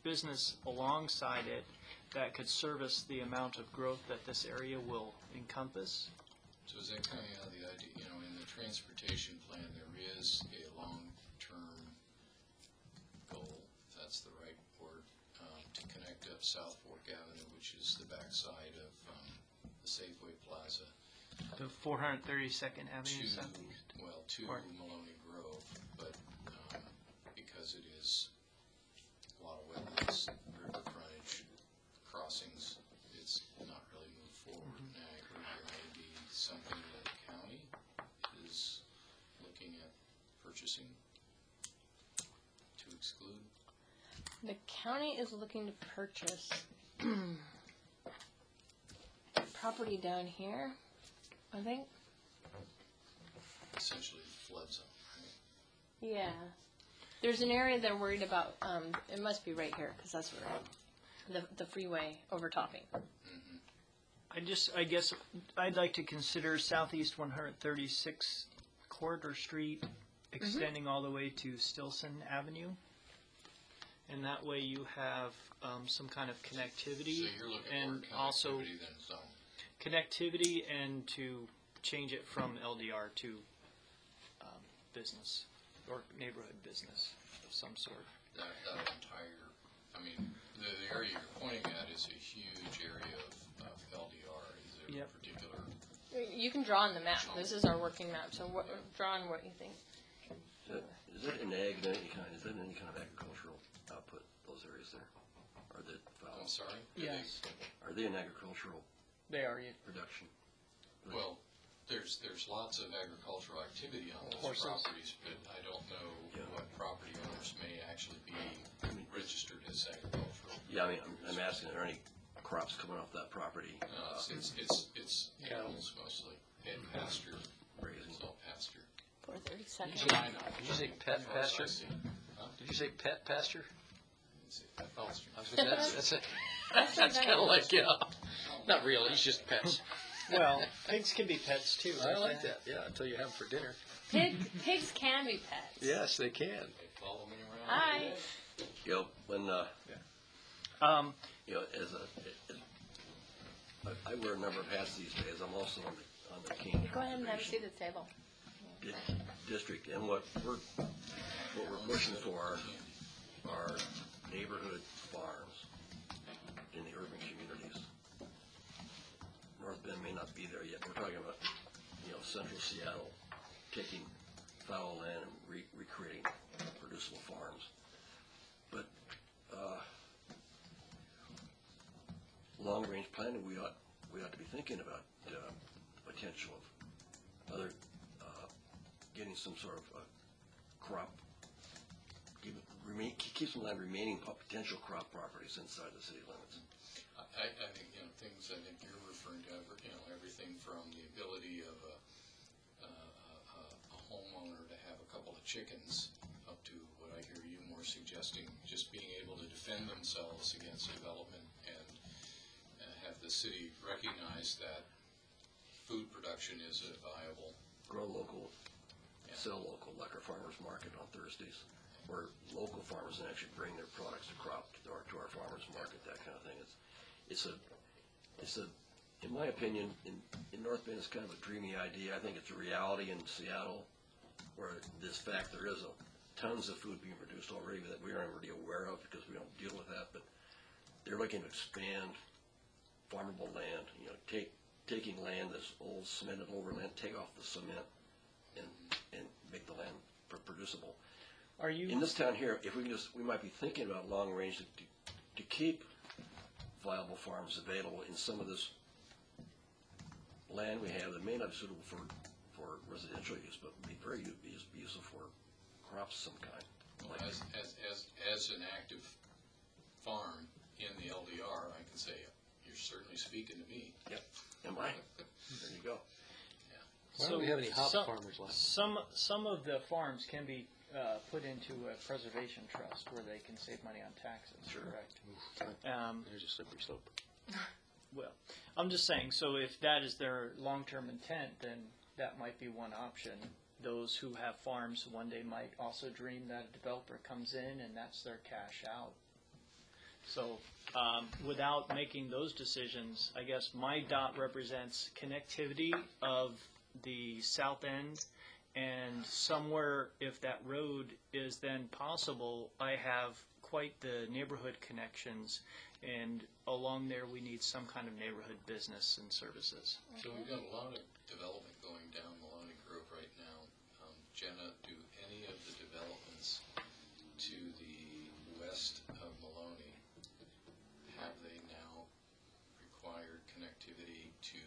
C: business alongside it that could service the amount of growth that this area will encompass.
B: So is that kind of the idea, in the transportation plan, there is a long-term goal, if that's the right word, to connect up South Fork Avenue, which is the backside of the Safeway Plaza,
C: The 432nd Avenue Southeast.
B: to
C: Or-
B: Maloney Grove, but because it is a lot of wetlands, river frontage, crossings, it's not really moved forward. Now, I heard there may be something that the county is looking at purchasing to exclude.
A: The county is looking to purchase property down here, I think.
B: Essentially flood zone, right?
A: Yeah. There's an area they're worried about, it must be right here, because that's where the freeway overtopping.
C: I guess I'd like to consider Southeast 136th Corridor Street extending all the way to Stilson Avenue. And that way you have some kind of connectivity.
B: So you're looking
C: and
B: for
C: also
B: connectivity then zone.
C: connectivity and to change it from LDR to business or neighborhood business of some sort.
B: That entire, the area you're pointing at is a huge area of LDR. Is there
C: Yep.
B: a particular,
A: You can draw on the map. This is our working map, so draw on what you think.
D: Is that an ag, is that any kind of agricultural output, those areas there? Are they,
B: I'm sorry?
C: Yes.
D: are they an agricultural
C: They are.
D: production?
B: Well, there's lots of agricultural activity on those
C: Horses.
B: properties, but I don't know
D: Yeah.
B: what property owners may actually be registered as agricultural.
D: Yeah, I'm asking, are there any crops coming off that property?
B: It's animals mostly, and pasture,
D: Grazing.
B: it's all pasture.
A: 432nd.
B: China.
F: Did you say pet
B: As far as I
F: pasture?
B: see. Huh?
F: Did you say pet pasture?
B: I didn't say pet
F: Oh,
B: pasture.
F: I was gonna say, that's kind of like, not really, it's just pets.
C: Well, pigs can be pets too.
F: I like that, yeah, until you have them for dinner.
A: Pigs can be pets.
F: Yes, they can.
B: They follow me around.
A: Hi.
D: When,
C: Um,
D: I wear a number of hats these days, I'm also on the King
A: Go ahead and have a
D: Conservation
A: seat at the table.
D: District, and what we're pushing for are neighborhood farms in the urban communities. North Bend may not be there yet. We're talking about, central Seattle, taking fallow land and recreating producible farms. But long-range planning, we ought to be thinking about potential of other getting some sort of crop, keep some land remaining potential crop properties inside the city limits.
B: I think, things I think you're referring to, everything from the ability of a homeowner to have a couple of chickens up to what I hear you more suggesting, just being able to defend themselves against development and have the city recognize that food production is a viable.
D: Grow local, sell local, like our farmers market on Thursdays, where local farmers can actually bring their products to our farmers market, that kind of thing. It's a, in my opinion, in North Bend, it's kind of a dreamy idea. I think it's a reality in Seattle, where there is tons of food being produced already that we aren't really aware of because we don't deal with that. But they're looking to expand farmable land. Taking land that's old cemented over land, take off the cement, and make the land producible.
C: are you?
D: In this town here, if we might be thinking about long range to keep viable farms available in some of this land we have that may not be suitable for residential use, but be very useful for crops of some kind.
B: Well, as an active farm in the LDR, I can say you're certainly speaking to me.
D: Yep. Am I? There you go.
F: Why don't we have any hop
C: some-
F: farmers left?
C: Some of the farms can be put into a preservation trust where they can save money on taxes.
D: Sure.
C: Correct.
F: There's a slippery slope.
C: Well, I'm just saying, so if that is their long-term intent, then that might be one option. Those who have farms one day might also dream that a developer comes in and that's their cash out. So without making those decisions, I guess my dot represents connectivity of the south end, and somewhere, if that road is then possible, I have quite the neighborhood connections, and along there we need some kind of neighborhood business and services.
B: So we've got a lot of development going down Maloney Grove right now. Jenna, do any of the developments to the west of Maloney, have they now required connectivity to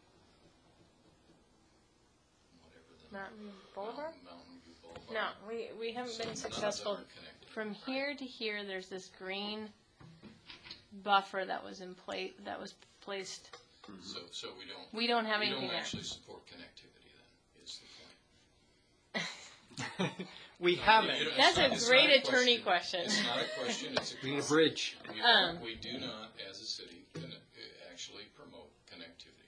B: whatever the
A: Mountain View Boulevard?
B: Mountain View Boulevard?
A: No, we haven't
B: So
A: been
B: none of them
A: successful.
B: are connected.
A: From here to here, there's this green buffer that was in place, that was placed.
B: So
A: We don't have
B: we
A: anything
B: don't
A: there.
B: actually support connectivity then, is the point.
C: We
B: You
C: haven't.
B: don't-
A: That's a
B: it's
A: great
B: not
A: attorney question.
B: It's not a question, it's a
G: We need a
B: comment.
G: bridge.
B: We do not, as a city, actually promote connectivity.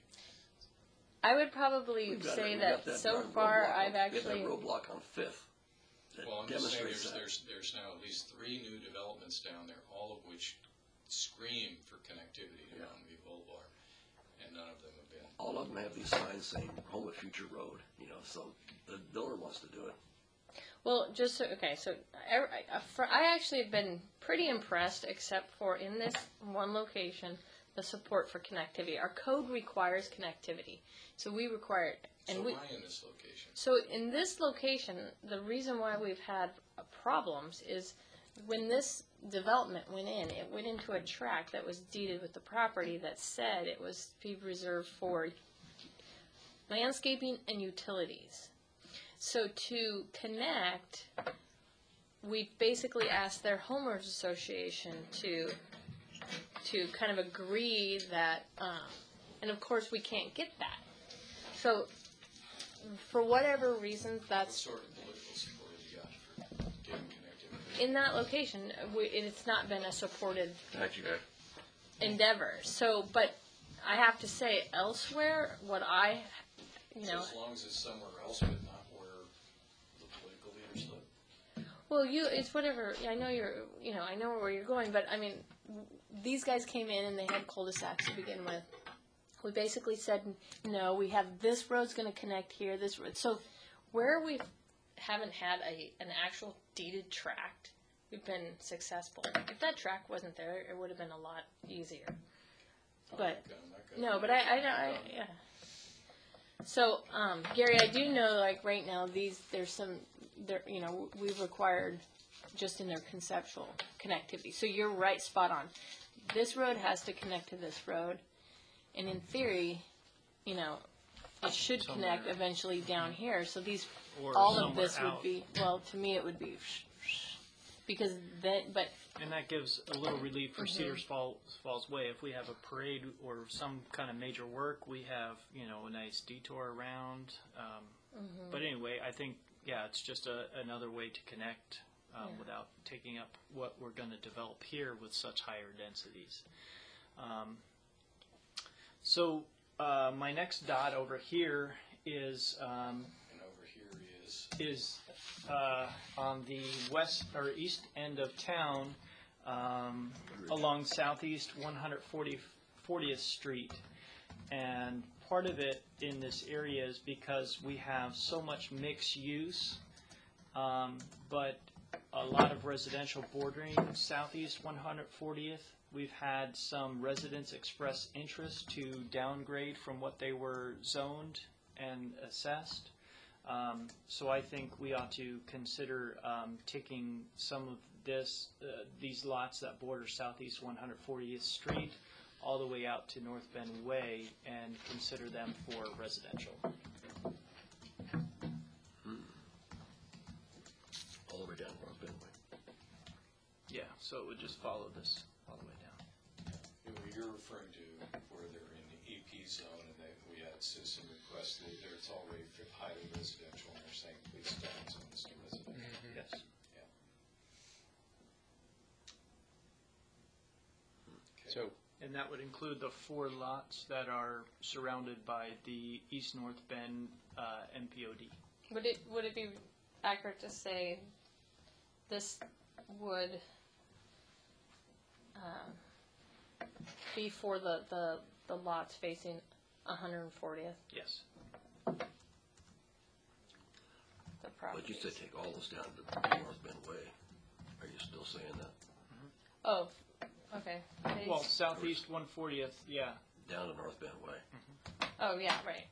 A: I would probably
D: We've got
A: say
D: we've
A: that
D: got
A: so
D: darn
A: far
D: roadblock on-
A: I've
D: we have
A: actually,
D: that roadblock on Fifth that
B: Well, I'm just saying,
D: demonstrates that.
B: there's now at least 3 new developments down there, all of which scream for connectivity to
D: Yeah.
B: Mountain View Boulevard, and none of them have been.
D: All of them have these signs saying Home of Future Road, you know, so the builder wants to do it.
A: well, just so, okay, so I actually have been pretty impressed, except for in this one location, the support for connectivity. Our code requires connectivity, so we require it.
B: So
A: And we,
B: why in this location?
A: so in this location, the reason why we've had problems is when this development went in, it went into a tract that was deeded with the property that said it was to be reserved for landscaping and utilities. So to connect, we basically asked their homeowners association to kind of agree that, and of course we can't get that. So for whatever reasons,
B: What
A: that's
B: sort of political support have you got for getting connectivity?
A: in that location. It's not been a supported
D: Actually,
A: endeavor. So, but I have to say, elsewhere, what I, you
B: So
A: know,
B: as long as it's somewhere else, but not where the political leaders live?
A: well, it's whatever. I know I know where you're going, but I mean, these guys came in and they had cul-de-sacs to begin with. We basically said, no, we have this road's going to connect here, this road. So where we haven't had an actual deeded tract, we've been successful. If that tract wasn't there, it would have been a lot easier. But no, but I yeah. So, Gary, I do know, like right now, we've required just in their conceptual connectivity. So you're right, spot on. This road has to connect to this road, and in theory, it should connect eventually down here. So
C: Or
A: all of this
C: somewhere
A: would
C: out.
A: be, well, to me it would be, because then, but
C: And that gives a little relief for Cedars Falls Way. If we have a parade or some kind of major work, we have, a nice detour around. But anyway, I think, it's just another way to connect without taking up what we're going to develop here with such higher densities. So my next dot over here is
B: And over here is,
C: on the west or east end of town, along southeast 140th Street. And part of it in this area is because we have so much mixed use, but a lot of residential bordering southeast 140th. We've had some residents express interest to downgrade from what they were zoned and assessed. So I think we ought to consider taking some of these lots that border southeast 140th Street all the way out to North Bend Way and consider them for residential.
D: all the way down North Benway.
C: Yeah, so it would just follow this all the way down.
B: you're referring to where they're in the EP zone, and we had citizen requests, it's already highly residential, and they're saying, please don't zone this to residential.
C: Yes.
B: Okay.
F: So,
C: And that would include the 4 lots that are surrounded by the East North Bend MPOD.
A: would it be accurate to say this would be for the lots facing 140th,
C: Yes.
A: the
D: But
A: property.
D: you said take all those down to North Bend Way. Are you still saying that?
A: Oh, okay.
C: Well, southeast 140th, yeah.
D: Down to North Bend Way.
A: Oh, yeah, right.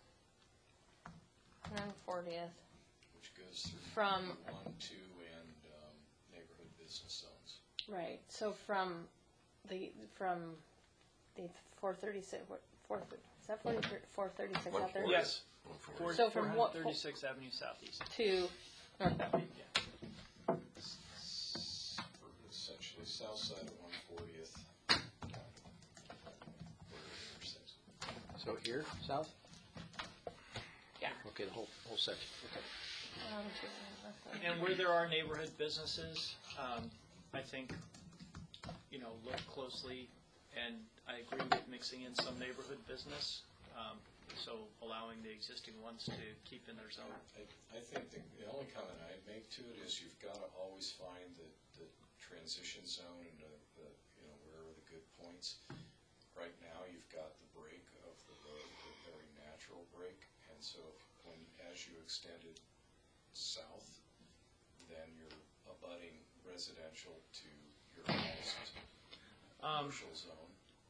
A: 140th.
B: Which goes through
A: From-
B: 1, 2, and neighborhood business zones.
A: Right. So from the 436, is that 436 out there?
D: 140th.
C: Yes.
D: 140th.
A: So from what-
C: 436 Avenue Southeast.
A: To North Bend.
C: Yeah.
B: Essentially south side of 140th.
F: So here, south?
A: Yeah.
F: Okay, the whole section, okay.
C: And where there are neighborhood businesses, I think, look closely, and I agree with mixing in some neighborhood business, so allowing the existing ones to keep in their zone.
B: I think the only comment I'd make to it is you've got to always find the transition zone and where are the good points. Right now, you've got the break of the road, the very natural break, and so as you extend it south, then you're abutting residential to your highest commercial zone.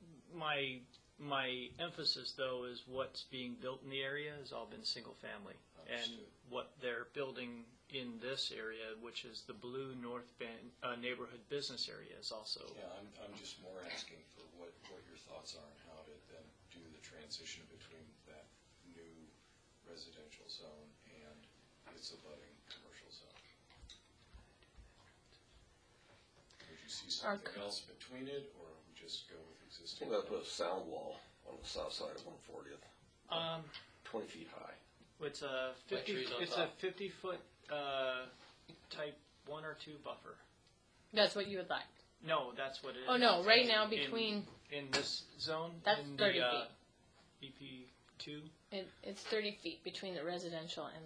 C: My emphasis, though, is what's being built in the area has all been single family. And
B: Understood.
C: what they're building in this area, which is the blue North Bend neighborhood business area, is also.
B: Yeah, I'm just more asking for what your thoughts are on how to then do the transition between that new residential zone and its abutting commercial zone. Would you see something else between it, or we just go with
D: I
B: existing?
D: think I'll put a sound wall on the south side of 140th, 20 feet high.
C: It's a
F: Like
C: 50.
F: trees on
C: It's
F: top.
C: a 50-foot type 1 or 2 buffer.
A: That's what you would like.
C: No, that's what it is.
A: Oh, no, right now between,
C: in this zone.
A: That's
C: in
A: 30
C: the, BP2.
A: it's 30 feet between the residential and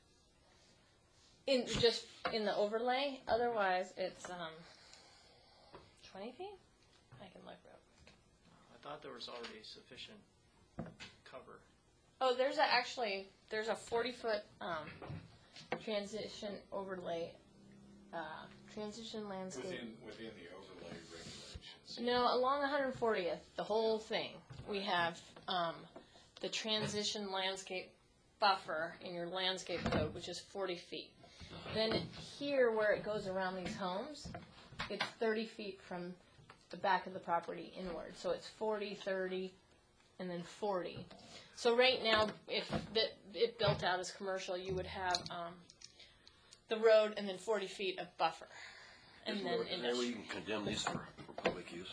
A: in the overlay. Otherwise, it's 20 feet? I can look real quick.
C: I thought there was already sufficient cover.
A: Oh, there's a 40-foot transition overlay, transition landscape.
B: Within the overlay regulations.
A: No, along 140th, the whole thing. We have the transition landscape buffer in your landscape code, which is 40 feet. Then here, where it goes around these homes, it's 30 feet from the back of the property inward. So it's 40, 30, and then 40. So right now, if it built out as commercial, you would have the road and then 40 feet of buffer. And then
D: And then we can condemn these for public use.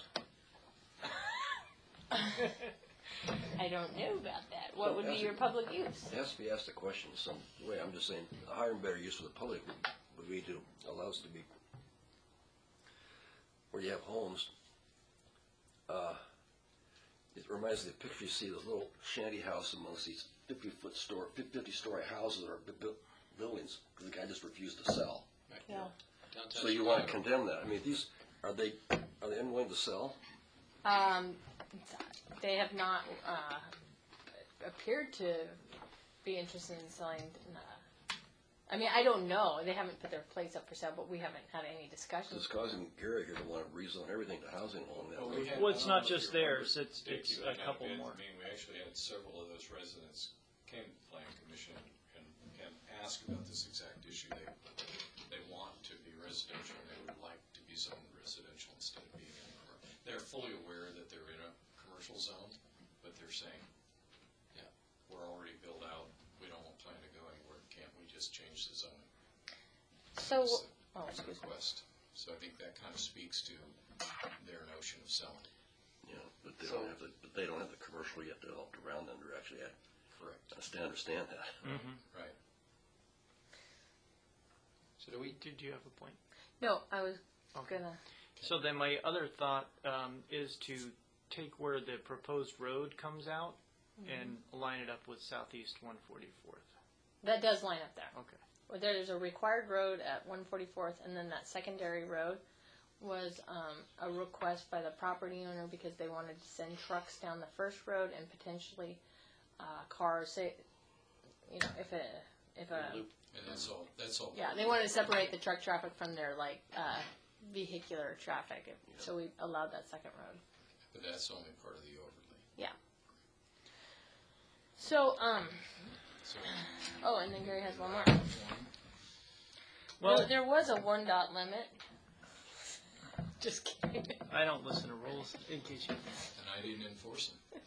A: I don't know about that. What would be your public use?
D: It has to be asked a question some way. I'm just saying, a higher and better use for the public would be to allow us to be, where you have homes, it reminds me of the picture you see, those little shanty house amongst these 50-story houses that are buildings, because the guy just refused to sell.
A: Yeah.
F: Downtown
D: So you want to
F: Chicago.
D: condemn that. I mean, are they unwilling to sell?
A: They have not appeared to be interested in selling. I mean, I don't know. They haven't put their place up for sale, but we haven't had any discussions.
D: It's causing Gary here to want to rezone everything to housing along that road.
C: Well, it's not just theirs, it's a couple more.
B: I mean, we actually had several of those residents came to the Planning Commission and asked about this exact issue. They want to be residential, they would like to be zoned residential instead of being in a commercial. They're fully aware that they're in a commercial zone, but they're saying, yeah, we're already built out, we don't plan to go anywhere, can't we just change the zoning?
A: So,
B: That's
A: oh,
B: the
A: excuse me.
B: request. So I think that kind of speaks to their notion of selling.
D: Yeah, but they don't have the commercial yet developed around them to actually add.
B: Correct.
D: I understand that.
B: Right.
F: So do we,
C: Did you have a point?
A: No, I was
C: Okay.
A: gonna.
C: So then my other thought is to take where the proposed road comes out and line it up with southeast 144th.
A: That does line up there.
C: Okay.
A: Well, there's a required road at 144th, and then that secondary road was a request by the property owner because they wanted to send trucks down the first road and potentially cars. Say, you know, if a
F: Loop.
B: And that's all.
A: yeah, they wanted to separate the truck traffic from their vehicular traffic. So we allowed that second road.
B: But that's only part of the overlay.
A: Yeah. So
B: So,
A: oh, and then Gary has one more.
B: one,
C: Well,
A: There was a 1 dot limit. Just kidding.
C: I don't listen to rules, in case you.
B: and I didn't enforce them.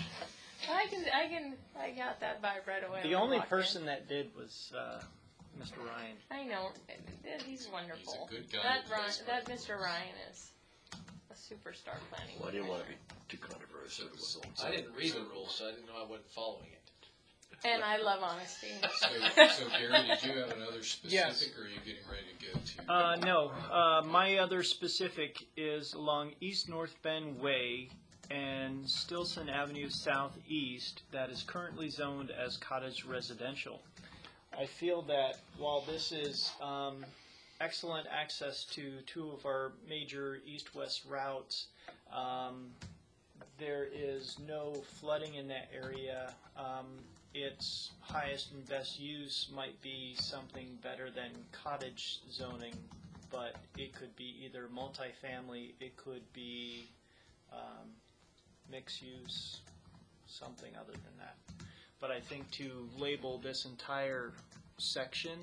A: I got that vibe right away.
C: The
A: when I
C: only
A: walked in.
C: person that did was Mr. Ryan.
A: I know. He's wonderful.
B: He's a good guy
A: That
B: to place
A: Mr. Ryan is a superstar planning.
D: Well, I didn't want to
A: commissioner.
D: be too controversial. So
F: I didn't read the rules, so I didn't know I wasn't following it.
A: And I love honesty.
B: So Gary, did you have another specific,
C: Yes.
B: or are you getting ready to go to?
C: No, my other specific is along East North Bend Way and Stilson Avenue Southeast that is currently zoned as cottage residential. I feel that while this is excellent access to two of our major east-west routes, there is no flooding in that area. Its highest and best use might be something better than cottage zoning, but it could be either multifamily, it could be mixed use, something other than that. But I think to label this entire section,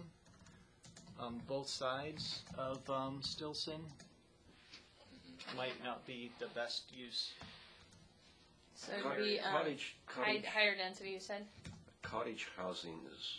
C: both sides of Stilson, might not be the best use.
A: So it'd be higher density, you said?
D: Cottage housing is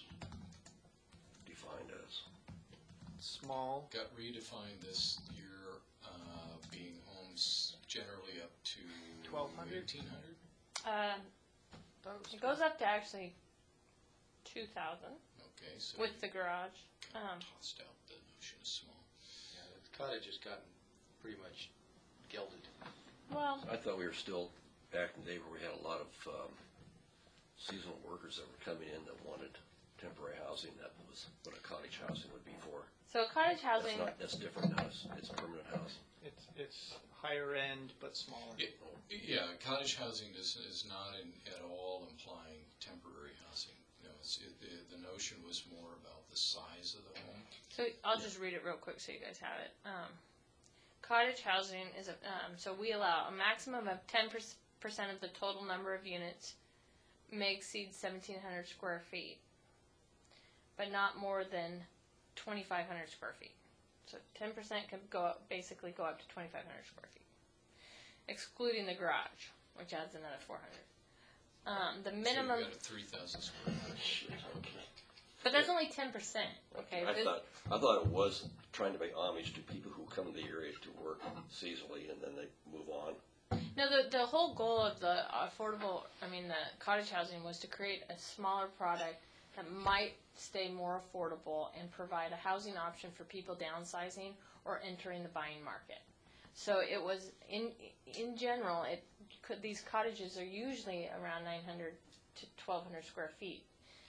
D: defined as
C: Small.
B: Got redefined this year, being homes generally up to
C: 1,200?
B: 1,800.
A: It goes up to actually 2,000
B: Okay, so
A: with the garage.
B: tossed out the notion of small.
F: Yeah, the cottage has gotten pretty much gelded.
A: Well,
D: I thought we were still back in the day where we had a lot of seasonal workers that were coming in that wanted temporary housing. That was what a cottage housing would be for.
A: so cottage housing.
D: That's different now. It's a permanent house.
C: It's higher end but smaller.
B: Yeah, cottage housing is not at all implying temporary housing. No, the notion was more about the size of the home.
A: So I'll just read it real quick so you guys have it. Cottage housing is so we allow a maximum of 10% of the total number of units may exceed 1,700 square feet, but not more than 2,500 square feet. So 10% can basically go up to 2,500 square feet, excluding the garage, which adds another 400. The minimum,
B: So you've got a 3,000 square foot.
A: but that's only 10%. Okay,
D: I thought it was trying to make homage to people who come to the area to work seasonally and then they move on.
A: No, the whole goal of the the cottage housing was to create a smaller product that might stay more affordable and provide a housing option for people downsizing or entering the buying market. So it was, in general, these cottages are usually around 900 to 1,200 square feet.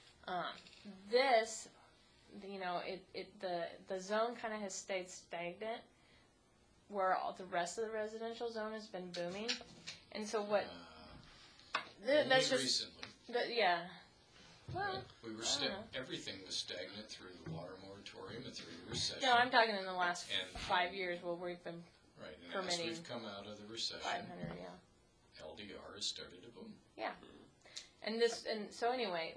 A: This, the zone kind of has stayed stagnant, where all the rest of the residential zone has been booming, and so what?
B: Only
A: That's just
B: recently.
A: yeah. Well,
B: We were
A: I don't know.
B: everything was stagnant through the water moratorium and through the recession.
A: No, I'm talking in the last
B: And-
A: 5 years where we've been
B: Right, and as
A: permitting
B: we've come out of the recession,
A: 500. Yeah.
B: LDR has started to boom.
A: Yeah. And so anyway,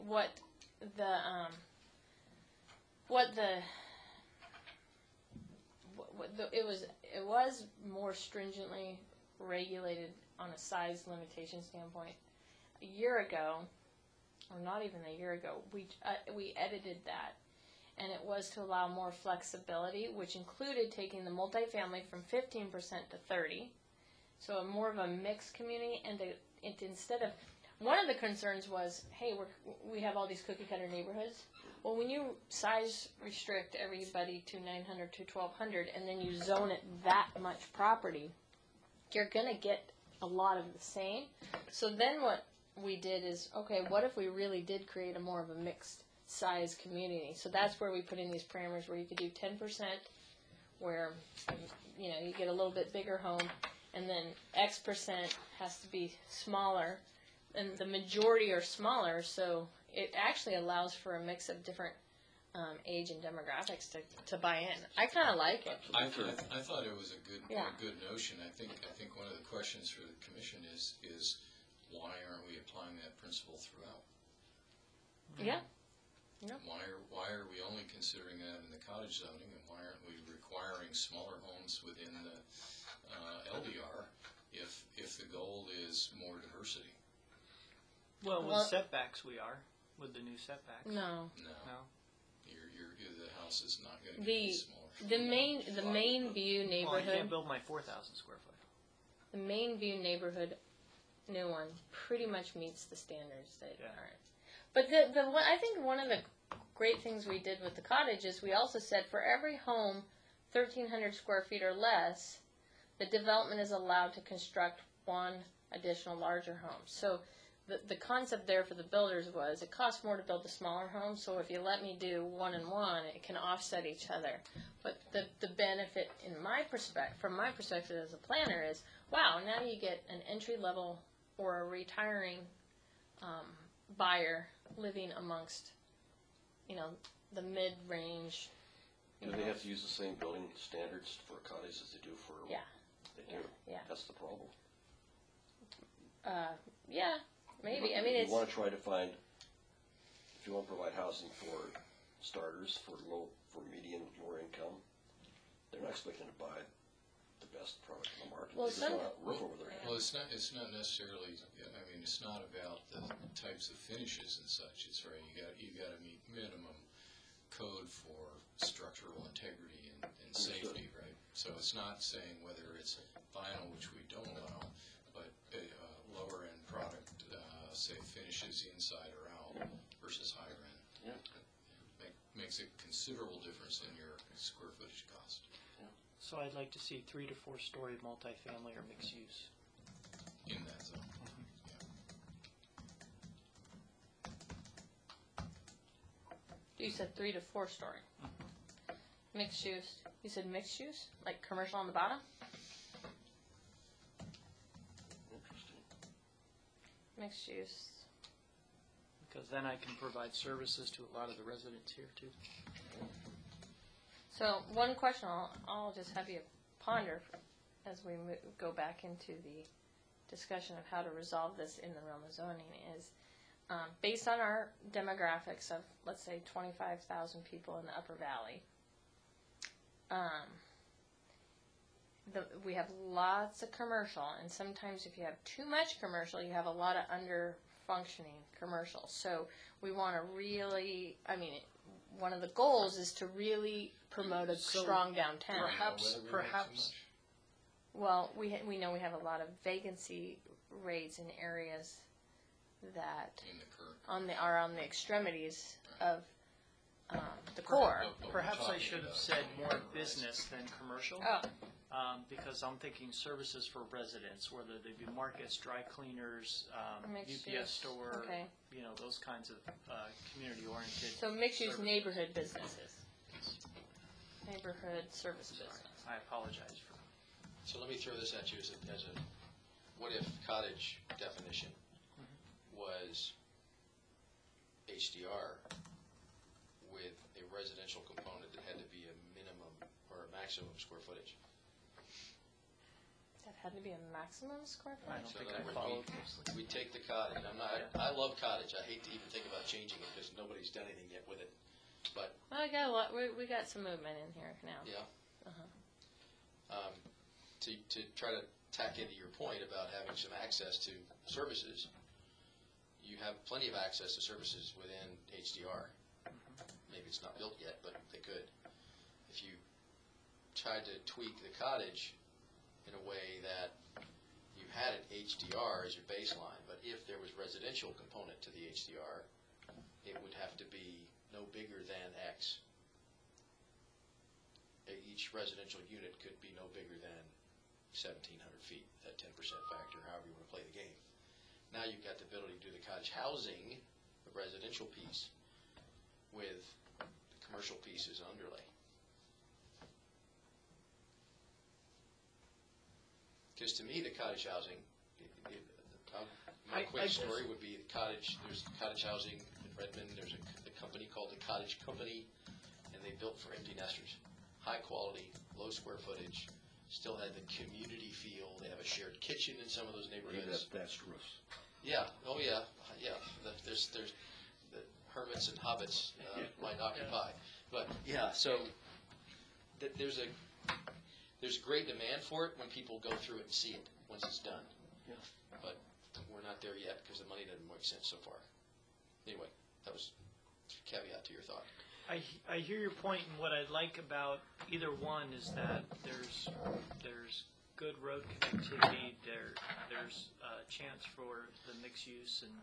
A: it was more stringently regulated on a size limitation standpoint. A year ago, or not even a year ago, we edited that, and it was to allow more flexibility, which included taking the multifamily from 15% to 30%, so more of a mixed community, and instead of, one of the concerns was, hey, we have all these cookie cutter neighborhoods. Well, when you size restrict everybody to 900 to 1,200, and then you zone it that much property, you're gonna get a lot of the same. So then what we did is, okay, what if we really did create more of a mixed size community? So that's where we put in these parameters where you could do 10% where, you get a little bit bigger home, and then X% has to be smaller, and the majority are smaller, so it actually allows for a mix of different age and demographics to buy in. I kind of like it.
B: I thought it was a
A: Yeah.
B: good notion. I think one of the questions for the commission is why aren't we applying that principle throughout?
A: Yeah.
B: Why are we only considering that in the cottage zoning, and why aren't we requiring smaller homes within the LDR if the goal is more diversity?
C: Well,
A: Well-
C: with setbacks, we are, with the new setbacks.
A: No.
B: No,
C: No?
B: the house is not going to
A: The
B: get smaller.
A: the main view
C: Well, I
A: neighborhood.
C: can't build my 4,000 square foot.
A: The main view neighborhood, new one, pretty much meets the standards that
C: Yeah.
A: are. But I think one of the great things we did with the cottage is we also said for every home 1,300 square feet or less, the development is allowed to construct one additional larger home. So the concept there for the builders was it costs more to build a smaller home, so if you let me do one and one, it can offset each other. But the benefit from my perspective as a planner is, wow, now you get an entry level or a retiring buyer living amongst, the mid-range.
D: Do they have to use the same building standards for a cottage as they do for?
A: Yeah.
D: They do?
A: Yeah.
D: That's the problem.
A: Yeah, maybe. I mean,
D: If
A: it's
D: you want to try to find, if you want to provide housing for starters, for median, lower income, they're not expecting to buy the best product in the market.
A: Well,
D: They just
A: some-
D: want a roof over their head.
B: Well, it's not necessarily. I mean, it's not about the types of finishes and such. It's right. You got to meet minimum code for structural integrity and safety, right? So it's not saying whether it's vinyl, which we don't allow, but lower end product, say finishes inside or out versus higher end.
D: Yeah.
B: Makes a considerable difference in your square footage cost
C: So I'd like to see 3 to 4 story multifamily or mixed use.
B: in that zone.
A: you said 3 to 4 story. Mixed use. You said mixed use, like commercial on the bottom.
D: Interesting.
A: Mixed use.
C: Because then I can provide services to a lot of the residents here too.
A: So one question I'll just have you ponder as we go back into the discussion of how to resolve this in the realm of zoning is, based on our demographics of, let's say, 25,000 people in the Upper Valley, we have lots of commercial, and sometimes if you have too much commercial, you have a lot of under-functioning commercial. So we want to really, one of the goals is to really promote a strong downtown.
C: Perhaps.
A: Well, we know we have a lot of vacancy rates in areas that
B: In the current.
A: are on the extremities of the core.
B: But we're
C: Perhaps I
B: talking
C: should have
B: about
C: said more
B: higher
C: business than commercial.
A: Oh,
C: Because I'm thinking services for residents, whether they be markets, dry cleaners,
A: Mixed
C: UPS
A: use,
C: store,
A: okay.
C: Those kinds of community-oriented.
A: so mixed-use
C: services.
A: neighborhood businesses, neighborhood service business.
C: I apologize for.
F: So let me throw this at you as a what if cottage definition was HDR with a residential component that had to be a minimum or a maximum square footage.
A: That had to be a maximum square
C: I
A: footage?
C: don't
F: So
C: think
F: in
C: I
F: other words,
C: followed closely.
F: we take the cottage, I love cottage, I hate to even think about changing it because nobody's done anything yet with it, but,
A: Well, I got a lot. We got some movement in here now.
F: yeah.
A: Uh-huh.
F: To try to tack into your point about having some access to services, you have plenty of access to services within HDR. Maybe it's not built yet, but they could. If you tried to tweak the cottage in a way that you had it HDR as your baseline, but if there was residential component to the HDR, it would have to be no bigger than X. Each residential unit could be no bigger than 1,700 feet, that 10% factor, however you want to play the game. Now you've got the ability to do the cottage housing, the residential piece, with the commercial piece as an underlay. Because to me, the cottage housing, my
C: I
F: quick
C: guess-
F: story would be there's cottage housing in Redmond, there's a company called the Cottage Company, and they built for empty nesters. High quality, low square footage, still had the community feel, they have a shared kitchen in some of those
D: Maybe
F: neighborhoods.
D: that's roofs.
F: Yeah, oh yeah, yeah, there's the hermits and hobbits might occupy. But, yeah, so there's great demand for it when people go through it and see it, once it's done.
D: Yeah.
F: But we're not there yet because the money doesn't make sense so far. Anyway, that was a caveat to your thought.
C: I hear your point, and what I like about either one is that there's good road connectivity, there's a chance for the mixed use, and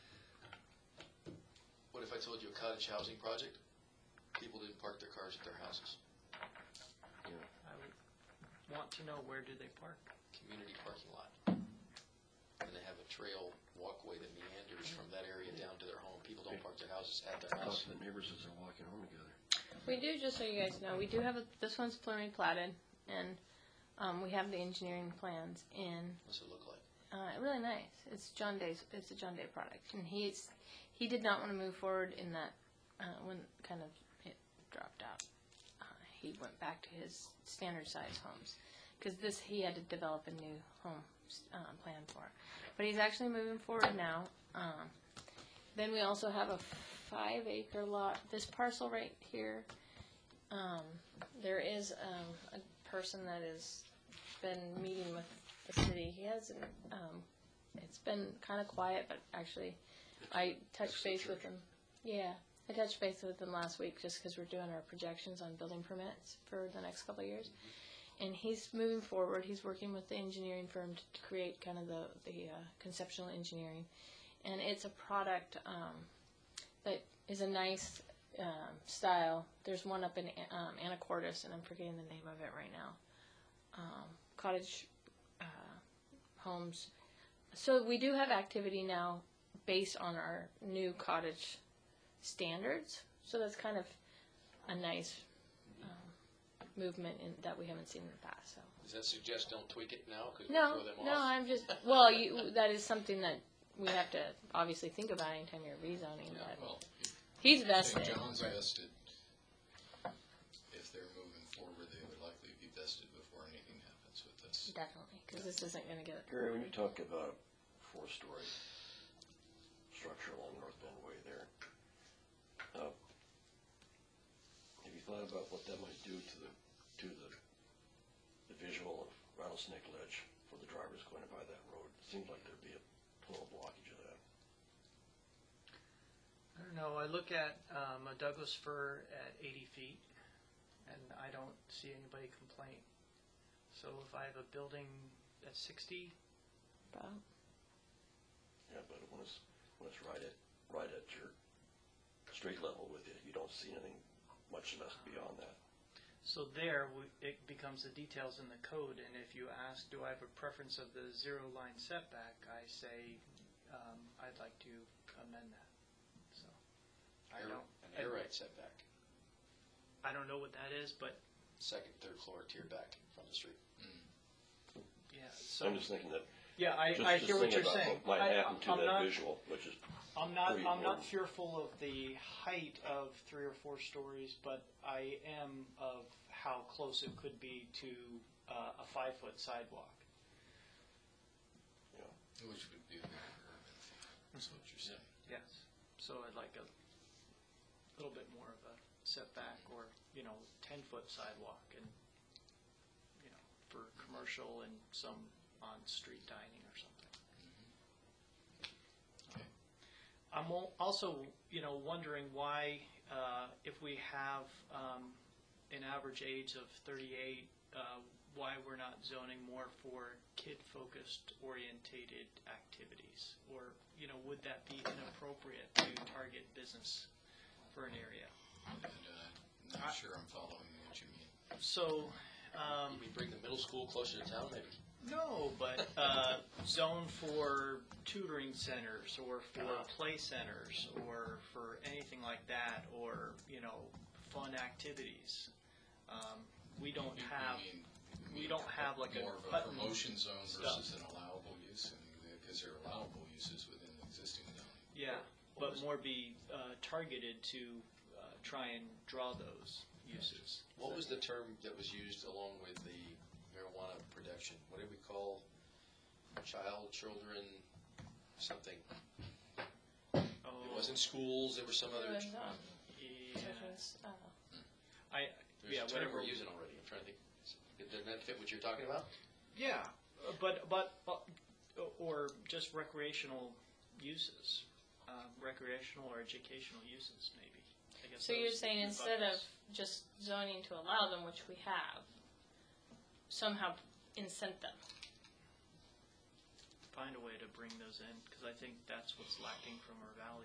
F: What if I told you a cottage housing project? People didn't park their cars at their houses.
C: I would want to know, where do they park?
F: Community parking lot. And they have a trail walkway that meanders from that area down to their home. People don't park their houses at their
D: Talk
F: house.
D: to the neighbors as they're walking home together.
A: We do, just so you guys know, we do have this one's preliminary platted, and we have the engineering plans in.
F: What's it look like?
A: Really nice. It's a John Day product, and he did not want to move forward in that when kind of it dropped out. He went back to his standard size homes because he had to develop a new home plan for. But he's actually moving forward now. Then we also have a 5-acre lot. This parcel right here, there is a person that has been meeting with the city. He hasn't. It's been kind of quiet, but actually, I touched base with him. Yeah, I touched base with him last week just because we're doing our projections on building permits for the next couple of years. And he's moving forward. He's working with the engineering firm to create kind of the conceptual engineering. And it's a product that is a nice style. There's one up in Anacortes, and I'm forgetting the name of it right now. Cottage homes. So we do have activity now based on our new cottage standards. So that's kind of a nice movement that we haven't seen in the past. So.
F: Does that suggest don't tweak it now because
A: No,
F: throw them off?
A: no, I'm just, well, that is something that we have to obviously think about anytime you're rezoning,
B: Yeah,
A: but
B: well,
A: he's
B: St.
A: vested.
B: John's vested. If they're moving forward, they would likely be vested before anything happens with this.
A: Definitely, because this isn't going to get,
D: Gary, when you talk about a 4-story structure along North Bend Way there, have you thought about what that might do to the visual of Rattlesnake Ledge for the drivers going by that road? It seems like there'd be a total blockage of that.
C: I don't know. I look at a Douglas fir at 80 feet, and I don't see anybody complain. So if I have a building at 60,
D: Yeah, but when it's right at your street level with you, you don't see anything much less beyond that.
C: so there it becomes the details in the code. And if you ask, do I have a preference of the 0-line setback, I say I'd like to amend that. So I don't.
F: An air right setback.
C: I don't know what that is, but
F: Second, third floor tier back from the street.
C: yeah. So
D: I'm just thinking that,
C: yeah, I
D: just
C: hear what
D: thinking
C: you're
D: about
C: saying.
D: what might happen to
C: I'm
D: that
C: not,
D: visual, which is
C: I'm not
D: pretty
C: I'm not
D: important.
C: fearful of the height of 3 or 4 stories, but I am of how close it could be to a 5-foot sidewalk.
B: Which would be very urban. That's what you're saying.
C: Yes. So I'd like a little bit more of a setback, or 10-foot sidewalk, and for commercial and some on-street dining or something.
B: Okay.
C: I'm also, wondering why, if we have an average age of 38, why we're not zoning more for kid-focused orientated activities, or would that be inappropriate to target business for an area?
B: And not sure I'm following what you mean.
C: So.
F: We bring the middle school closer to town, maybe.
C: No, but zone for tutoring centers, or for play centers, or for anything like that, or fun activities. We don't have.
B: You mean
C: we don't have like
B: more
C: a
B: of a
C: button.
B: promotion zone
C: stuff.
B: versus an allowable use, because there are allowable uses within the existing zoning.
C: Yeah, but more be targeted to try and draw those uses.
F: What was the term that was used along with the marijuana production? What did we call children, something?
C: Oh,
F: It wasn't schools, there was some other,
A: It was,
C: yeah,
A: children's,
F: there's
C: yeah,
F: a term
C: whatever.
F: we're using already, I'm trying to think. Doesn't that fit what you're talking about?
C: Yeah, but or just recreational uses, recreational or educational uses, maybe. I guess
A: so you're
C: those
A: saying
C: two
A: instead of
C: buckets.
A: just zoning to allow them, which we have, somehow incent them.
C: Find a way to bring those in, because I think that's what's lacking from our valley.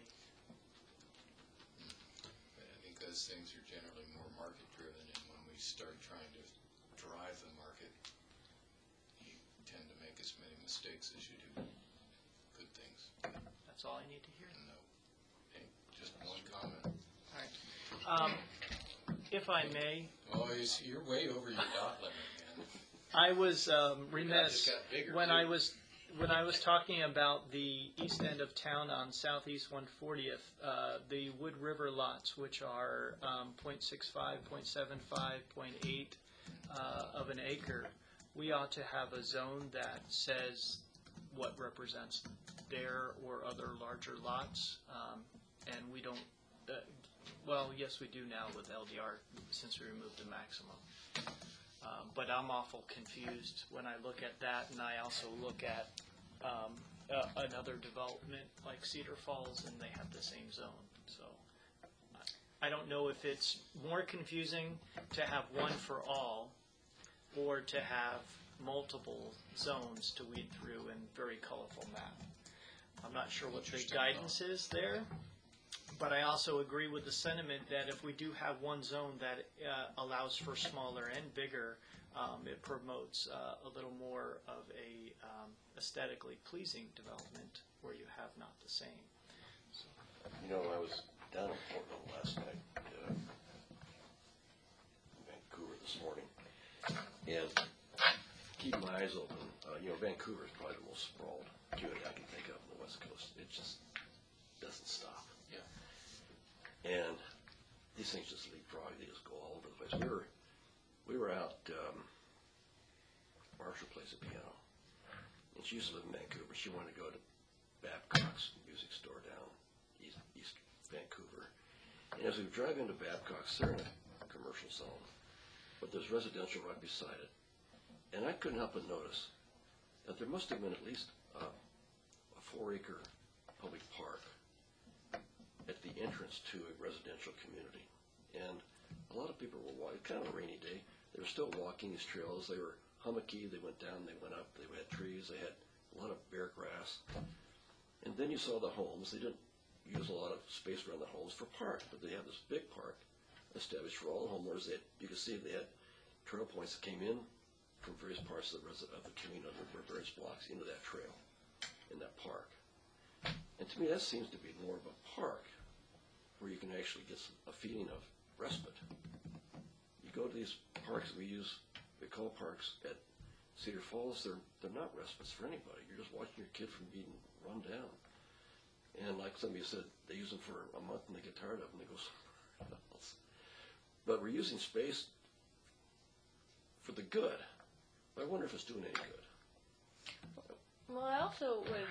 B: But I think those things are generally more market-driven, and when we start trying to drive the market, you tend to make as many mistakes as you do good things.
C: That's all I need to hear.
B: No, hey, just one comment.
C: All right. If I may,
B: Oh, you're way over your dot limit, man.
C: I was
F: just
C: remiss
F: got bigger,
C: when
F: too.
C: I was talking about the east end of town on Southeast 140th, the Wood River lots, which are 0.65, 0.75, 0.8 of an acre. We ought to have a zone that says what represents their or other larger lots, and we don't. Well, yes, we do now with LDR since we removed the maximum. But I'm awful confused when I look at that, and I also look at another development like Cedar Falls, and they have the same zone. So I don't know if it's more confusing to have one for all, or to have multiple zones to weed through and very colorful map. I'm not sure what the
B: Interesting
C: guidance is there. But I also agree with the sentiment that if we do have one zone that allows for smaller and bigger, it promotes a little more of a aesthetically pleasing development where you have not the same.
D: You know, I was down in Portland last night, Vancouver this morning, and keep my eyes open. Vancouver is probably the most sprawled community I can think of on the West Coast. It just doesn't stop.
F: Yeah.
D: And these things just leapfrog. They just go all over the place. We were out. Marshall plays the piano, and she used to live in Vancouver. She wanted to go to Babcock's music store down East Vancouver. And as we were driving into Babcock's, they're in a commercial zone, but there's residential right beside it. And I couldn't help but notice that there must have been at least a 4-acre public park at the entrance to a residential community. And a lot of people were walking, kind of a rainy day. They were still walking these trails. They were hummocky. They went down, they went up. They had trees. They had a lot of bare grass. And then you saw the homes. They didn't use a lot of space around the homes for park, but they had this big park established for all the homeowners. You could see they had trail points that came in from various parts of the community, various blocks into that trail, in that park. And to me, that seems to be more of a park where you can actually get a feeling of respite. You go to these parks we call parks at Cedar Falls, they're not respites for anybody. You're just watching your kid from being run down. And like somebody said, they use them for a month and they get tired of them and they go somewhere else. But we're using space for the good. But I wonder if it's doing any good.
A: Well, I also would,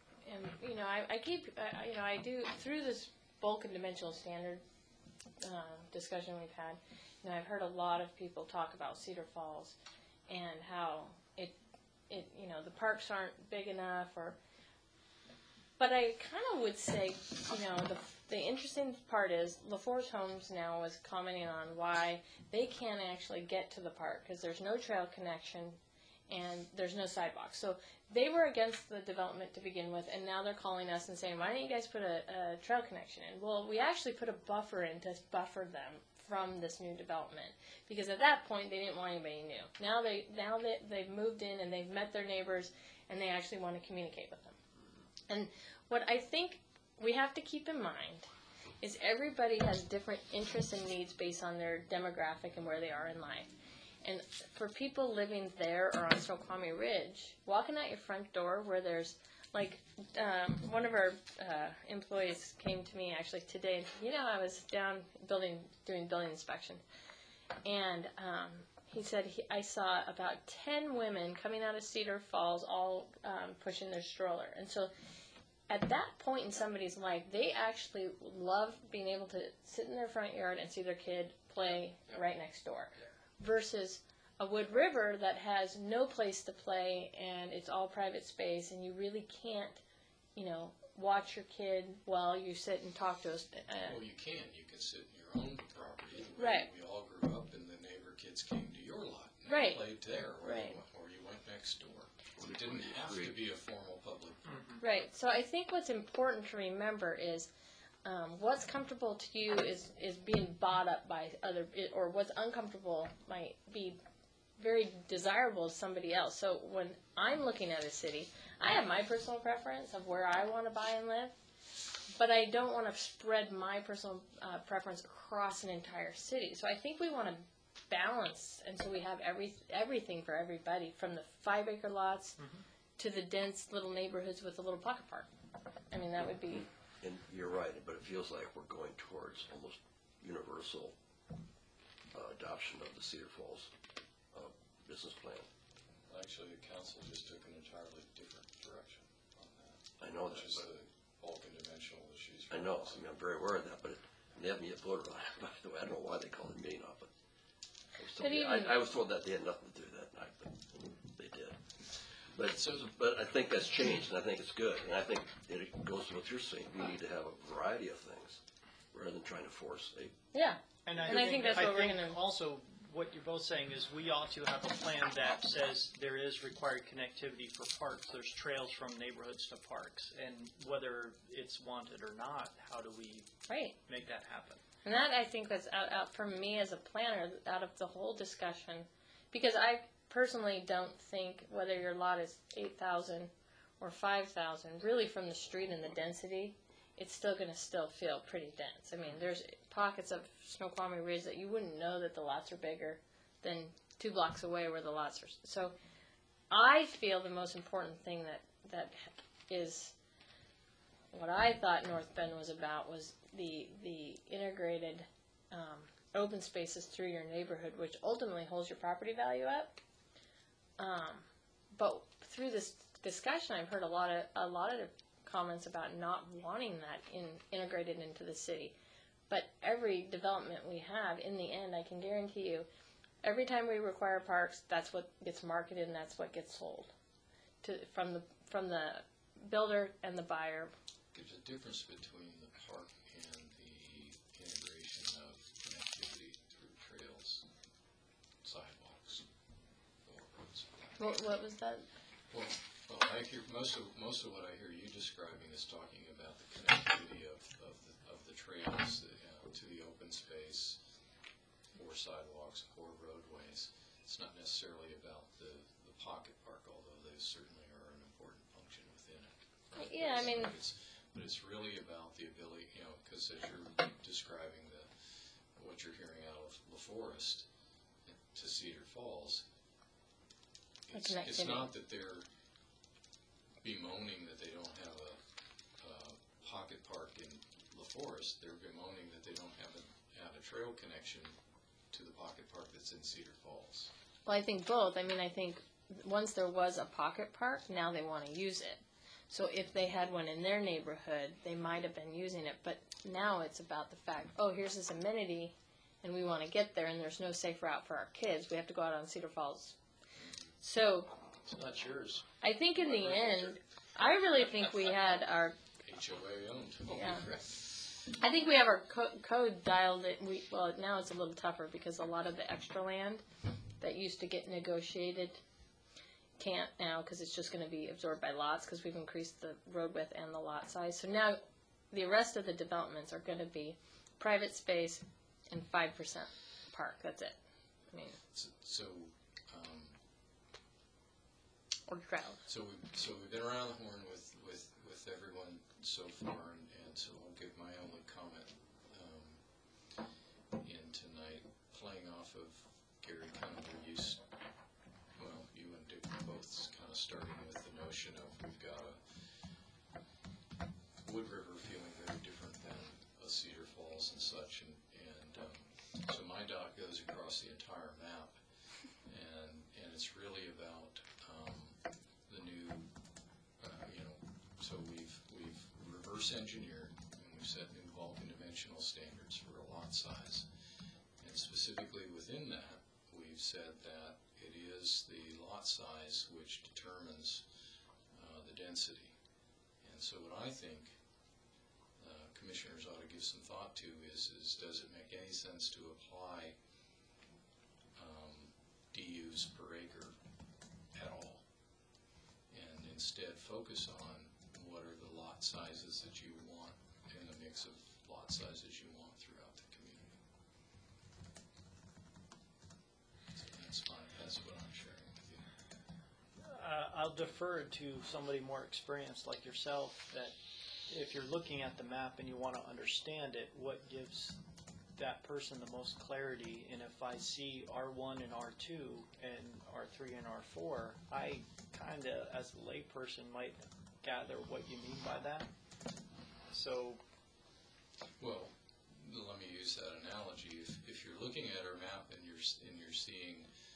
A: I do, through this bulk and dimensional standard discussion we've had, I've heard a lot of people talk about Cedar Falls and how the parks aren't big enough, but I kind of would say, the interesting part is LaForce Homes now is commenting on why they can't actually get to the park because there's no trail connection and there's no sidewalk. So they were against the development to begin with, and now they're calling us and saying, why don't you guys put a trail connection in? Well, we actually put a buffer in to buffer them from this new development, because at that point they didn't want anybody new. Now that they've moved in and they've met their neighbors and they actually want to communicate with them. And what I think we have to keep in mind is everybody has different interests and needs based on their demographic and where they are in life. And for people living there or on Snoqualmie Ridge, walking out your front door where there's, like, one of our employees came to me actually today. I was down doing building inspection, and he said I saw about 10 women coming out of Cedar Falls, all pushing their stroller. And so at that point in somebody's life, they actually love being able to sit in their front yard and see their kid play right next door. Versus a Wood River that has no place to play and it's all private space, and you really can't, watch your kid while you sit and talk to us.
B: Well, you can. You can sit in your own property.
A: Right.
B: We all grew up, and the neighbor kids came to your lot. And
A: Right.
B: Played there, or,
A: Right.
B: or you went next door. It didn't have to be a formal public.
A: Right. So I think what's important to remember is what's comfortable to you is being bought up by or what's uncomfortable might be very desirable to somebody else. So when I'm looking at a city, I have my personal preference of where I want to buy and live, but I don't want to spread my personal preference across an entire city. So I think we want to balance, and so we have everything for everybody, from the 5-acre lots to the dense little neighborhoods with a little pocket park. I mean, that would be.
D: And you're right, but it feels like we're going towards almost universal adoption of the Cedar Falls business plan.
B: Actually, the council just took an entirely different direction on that.
D: I know
B: Which
D: that,
B: is
D: but
B: the bulk and dimensional issues.
D: I know. I mean, I'm very aware of that, but they haven't yet voted on it. By the way, I don't know why they called it meeting off it. I was told that they had nothing to do that night, but they did. But I think that's changed, and I think it's good. And I think it goes with what you're saying. We need to have a variety of things rather than trying to force a.
A: Yeah.
C: And
A: I think that's what we're going to.
C: Also, what you're both saying is we ought to have a plan that says there is required connectivity for parks. There's trails from neighborhoods to parks, and whether it's wanted or not, how do we make that happen?
A: And that, I think, that's out for me as a planner, out of the whole discussion, because I personally don't think whether your lot is 8,000 or 5,000, really from the street and the density, it's still going to feel pretty dense. I mean, there's pockets of Snoqualmie Ridge that you wouldn't know that the lots are bigger than 2 blocks away where the lots are. So I feel the most important thing that is what I thought North Bend was about was the integrated open spaces through your neighborhood, which ultimately holds your property value up. But through this discussion, I've heard a lot of comments about not wanting that integrated into the city. But every development we have, in the end, I can guarantee you, every time we require parks, that's what gets marketed and that's what gets sold from the builder and the buyer.
B: There's a difference between the park and the integration of connectivity through trails, sidewalks, or roads.
A: What was that?
B: Well, I hear most of what I hear you describing is talking about the connectivity of the trails to the open space, or sidewalks, or roadways. It's not necessarily about the pocket park, although they certainly are an important function within it.
A: Yeah, I mean.
B: But it's really about the ability, because as you're describing what you're hearing out of La Forest to Cedar Falls, it's not that they're bemoaning that they don't have a pocket park in La Forest. They're bemoaning that they don't have a trail connection to the pocket park that's in Cedar Falls.
A: Well, I think both. I mean, I think once there was a pocket park, now they want to use it. So if they had one in their neighborhood, they might have been using it. But now it's about the fact, here's this amenity, and we want to get there, and there's no safe route for our kids. We have to go out on Cedar Falls. So
F: It's not yours.
A: I think in the end, I really think we had our
B: HOA owned.
A: Yeah. I think we have our code dialed it. Well, now it's a little tougher because a lot of the extra land that used to get negotiated can't now because it's just going to be absorbed by lots because we've increased the road width and the lot size. So now the rest of the developments are going to be private space and 5% park. That's it. I mean, or trail.
B: So we've been around the horn with everyone so far, and so I'll give my only comment in tonight, playing off of Gary Conover starting with the notion of we've got a Wood River feeling very different than a Cedar Falls and such, and so my dot goes across the entire map, and it's really about the new, so we've reverse engineered, and we've set new multi-dimensional standards for a lot size, and specifically within that, we've said that it is the lot size which determines the density. And so what I think commissioners ought to give some thought to is does it make any sense to apply DUs per acre at all, and instead focus on what are the lot sizes that you want and the mix of lot sizes you want throughout the community. So that's fine. That's what I'm sharing with you.
C: I'll defer to somebody more experienced like yourself, that if you're looking at the map and you want to understand it, what gives that person the most clarity? And if I see R1 and R2 and R3 and R4, I kind of, as a layperson, might gather what you mean by that. So,
B: Well, let me use that analogy. If you're looking at our map and you're seeing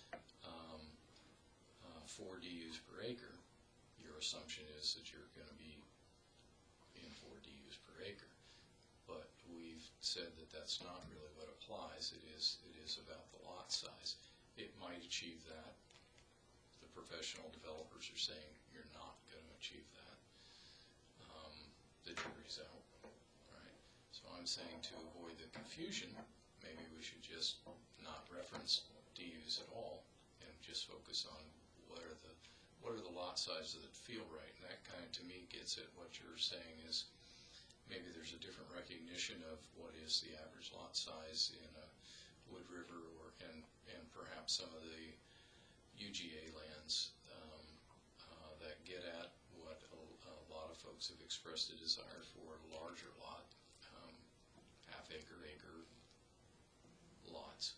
B: 4 DUs per acre, your assumption is that you're going to be in 4 DUs per acre. But we've said that that's not really what applies. It is about the lot size. It might achieve that. The professional developers are saying you're not going to achieve that. The jury's out, right? So I'm saying to avoid the confusion, maybe we should just not reference DUs at all and just focus on what are the lot sizes that feel right. And that kind of, to me, gets at what you're saying is maybe there's a different recognition of what is the average lot size in a Wood River and perhaps some of the UGA lands that get at what a lot of folks have expressed a desire for, a larger lot, half-acre, acre lots.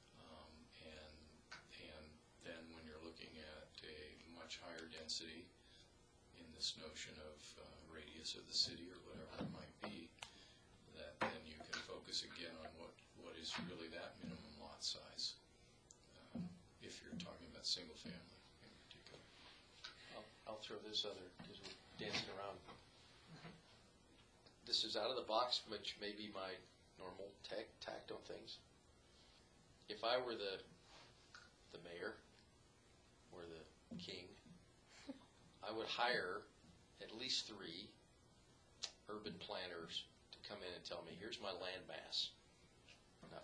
B: And then when you're looking at a much higher density in this notion of radius of the city or whatever it might be, that then you can focus again on what is really that minimum lot size, if you're talking about single family in particular.
F: I'll throw this other, because we're dancing around. This is out of the box, which may be my normal tact on things. If I were the mayor or the king, I would hire at least 3 urban planners to come in and tell me, here's my land mass. Now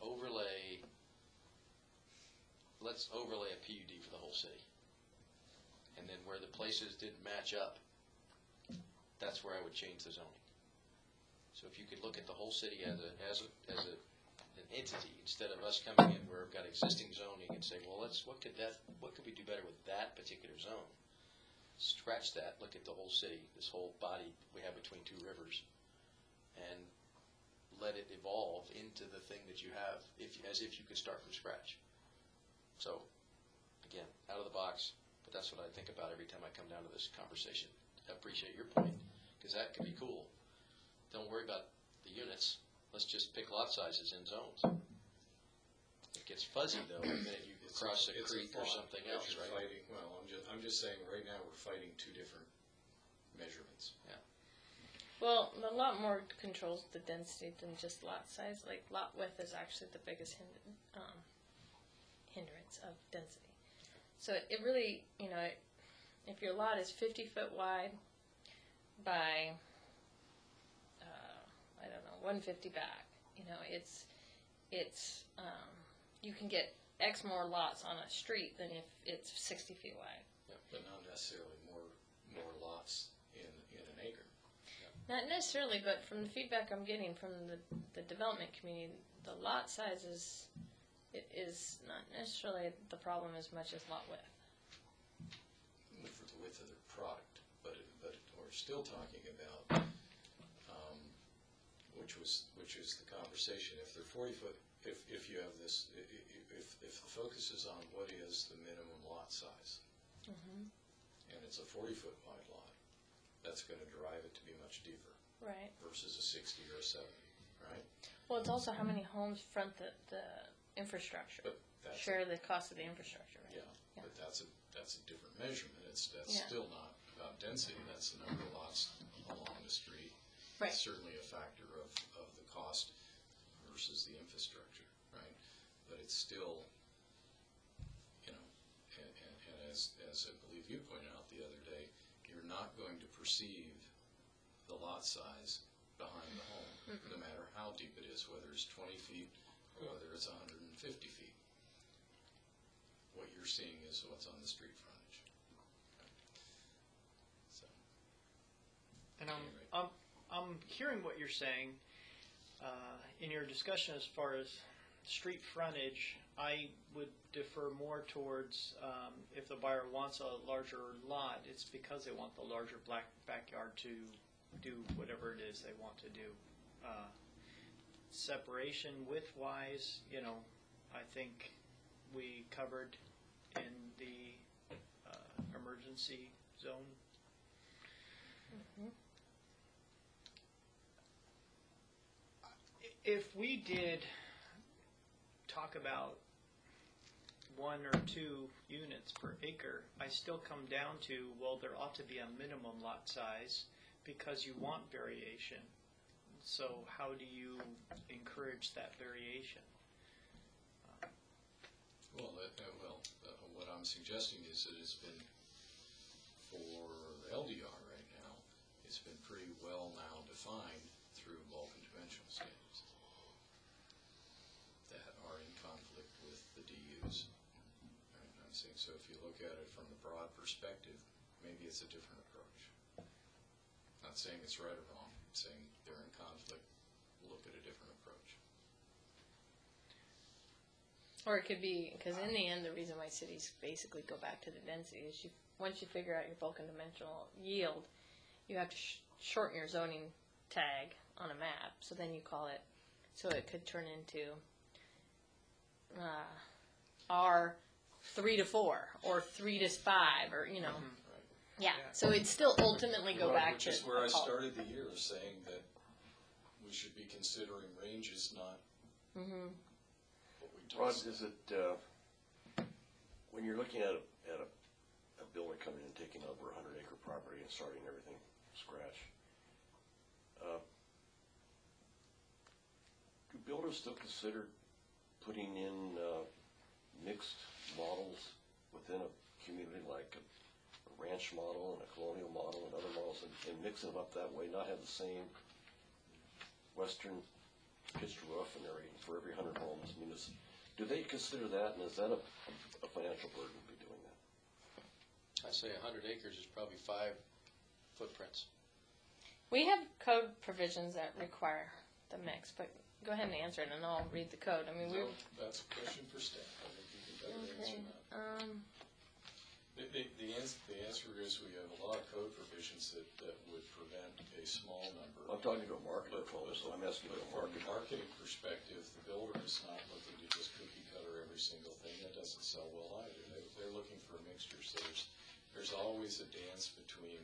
F: let's overlay a PUD for the whole city. And then where the places didn't match up, that's where I would change the zoning. So if you could look at the whole city as an entity, instead of us coming in where we've got existing zoning and say, well, what could we do better with that particular zone? Scratch that, look at the whole city, this whole body we have between 2 rivers, and let it evolve into the thing that you have, as if you could start from scratch. So, again, out of the box, but that's what I think about every time I come down to this conversation. I appreciate your point, because that could be cool. Don't worry about the units. Let's just pick lot sizes in zones. It gets fuzzy, though, the minute you cross a creek or something else, right?
B: I'm just saying right now we're fighting 2 different measurements.
F: Yeah.
A: Well, a lot more controls the density than just lot size. Like lot width is actually the biggest hindrance of density. So it really, if your lot is 50 foot wide by, 150 back, you can get X more lots on a street than if it's 60 feet wide.
B: Yeah, but not necessarily more lots in an acre.
A: Not necessarily, but from the feedback I'm getting from the development community, the lot size is not necessarily the problem as much as lot width.
B: For the width of the product, but we're still talking about, which is the conversation. If they're 40 foot, if you have this, if the focus is on what is the minimum lot size, and it's a 40-foot wide lot, that's gonna drive it to be much deeper
A: Right.
B: versus a 60 or a 70, right?
A: Well, it's also how many homes front the infrastructure.
B: But that's,
A: Share the cost of the infrastructure, right?
B: yeah,
A: Yeah.
B: but that's a different measurement. That's
A: Yeah.
B: still not about density, that's the number of lots along the street.
A: Right.
B: It's certainly a factor of the cost versus the infrastructure, right? But it's still, you know, and as I believe you pointed out the other day, you're not going to perceive the lot size behind the home, no matter how deep it is, whether it's 20 feet or whether it's 150 feet. What you're seeing is what's on the street frontage. So,
C: And
B: anyway.
C: I'm hearing what you're saying. In your discussion as far as street frontage, I would defer more towards if the buyer wants a larger lot, it's because they want the larger backyard to do whatever it is they want to do. Separation width-wise, I think we covered in the emergency zone. If we did talk about 1 or 2 units per acre, I still come down to, well, there ought to be a minimum lot size because you want variation. So how do you encourage that variation?
B: Well, what I'm suggesting is that it's been, for LDR right now, it's been pretty well now defined through bulk and dimensional standards that are in conflict with the DUs. Right? I'm saying, so if you look at it from the broad perspective, maybe it's a different approach. Not saying it's right or wrong, I'm saying they're in conflict, look at a different approach.
A: Or it could be, because in the end, the reason why cities basically go back to the density is once you figure out your bulk and dimensional yield, you have to shorten your zoning tag on a map. So then you call it, so it could turn into R 3 to 4 or 3 to 5 or,
B: Right.
A: Yeah. So it'd still ultimately go back
B: Which
A: to.
B: is where I started the year, saying that we should be considering ranges, not what we
D: Rod,
B: told.
D: is it, when you're looking at a builder coming in and taking over a 100-acre property and starting everything from scratch, do builders still consider putting in mixed models within a community, like a ranch model and a colonial model and other models, and mix them up that way, not have the same western pitched roof and everything for every 100 homes? I mean, do they consider that, and is that a financial burden to be doing that?
F: I say 100 acres is probably 5 footprints.
A: We have code provisions that require the mix, but go ahead and answer it, and I'll read the code. I mean,
B: No, that's a question for staff. I think you can better answer that. The answer is we have a lot of code provisions that would prevent a small number.
D: I'm talking to a market controller, so I'm asking you a
B: From
D: market.
B: a marketing perspective, the builder is not looking to just cookie cutter every single thing. That doesn't sell well either. They're looking for a mixture. So there's always a dance between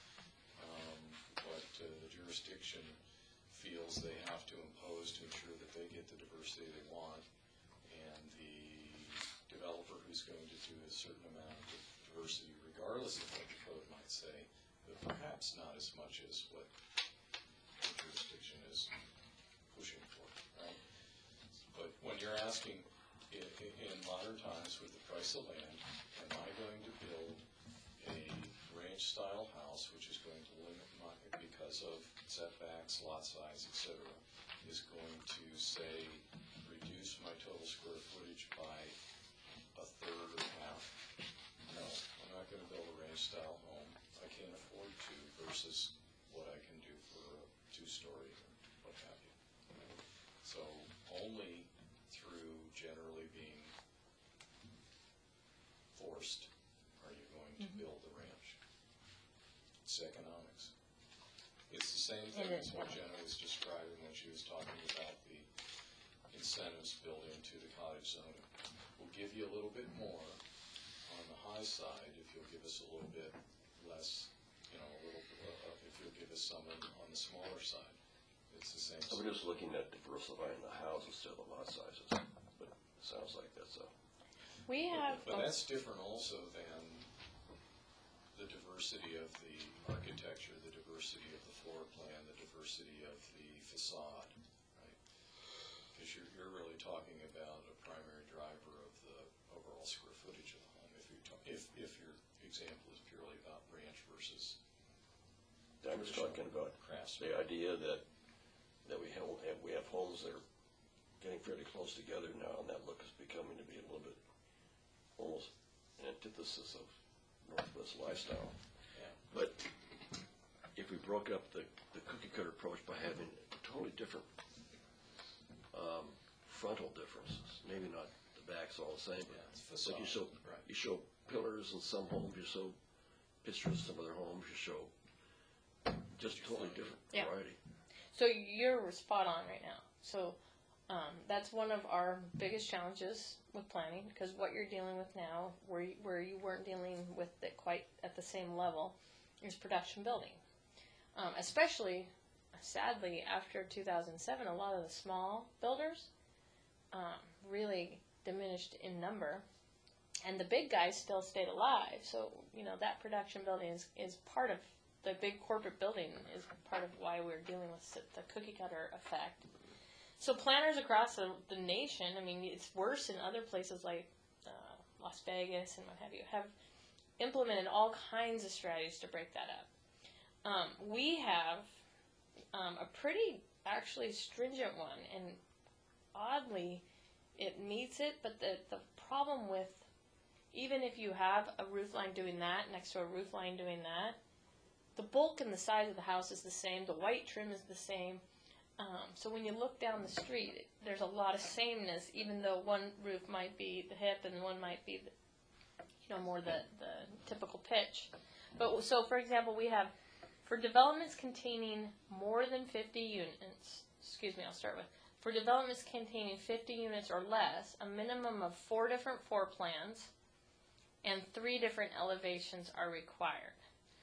B: what the jurisdiction feels they have to impose to ensure that they get the diversity they want, and the developer who's going to do a certain amount of diversity regardless of what the code might say, but perhaps not as much as what the jurisdiction is pushing for, right? But when you're asking, in modern times with the price of land, am I going to build a ranch-style house, which is going to limit my, because of setbacks, lot size, et cetera, is going to, say, reduce my total square footage by a third or half? No, I'm not going to build a ranch-style home. I can't afford to versus what I can do for a 2-story or what have you. So only through generally being forced are you going to build the ranch. It's economics. It's the same thing as what Jenna was describing when she was talking about the incentives built into the cottage zoning. We'll give you a little bit more on the high side, if you'll give us a little bit less, if you'll give us some on the smaller side. It's the same.
D: I'm just looking at diversifying the house instead of the lot sizes, but it sounds like that's a.
A: We have.
B: But that's different also than the diversity of the architecture, the diversity of the floor plan, the diversity of the facade, right? Because you're really talking about a primary driver of the overall square footage of the home. If your example is purely about ranch versus.
D: I'm just talking about
B: craftsman.
D: the idea that we have homes that are getting fairly close together now, and that look is becoming to be a little bit almost an antithesis of Northwest lifestyle.
B: Yeah.
D: But if we broke up the cookie cutter approach by having totally different frontal differences, maybe not the back's all the same,
B: Yeah, it's
D: but
B: facade, right.
D: you show pillars in some homes, you show pictures in some other homes, you show just totally different
A: Yeah.
D: variety.
A: So you're spot on right now. So that's one of our biggest challenges with planning, because what you're dealing with now, where you weren't dealing with it quite at the same level, is production building. Especially, sadly, after 2007, a lot of the small builders really diminished in number, and the big guys still stayed alive. So that production building is part of the big corporate building, is part of why we're dealing with the cookie cutter effect. So planners across the nation, I mean, it's worse in other places like Las Vegas and what have you, have implemented all kinds of strategies to break that up. We have a pretty actually stringent one, and oddly it meets it, but the problem with, even if you have a roof line doing that next to a roof line doing that, the bulk and the size of the house is the same, the white trim is the same. So when you look down the street, there's a lot of sameness, even though one roof might be the hip and one might be more the typical pitch. But so, for example, we have, for developments containing more than 50 units, for developments containing 50 units or less, a minimum of 4 different floor plans and 3 different elevations are required.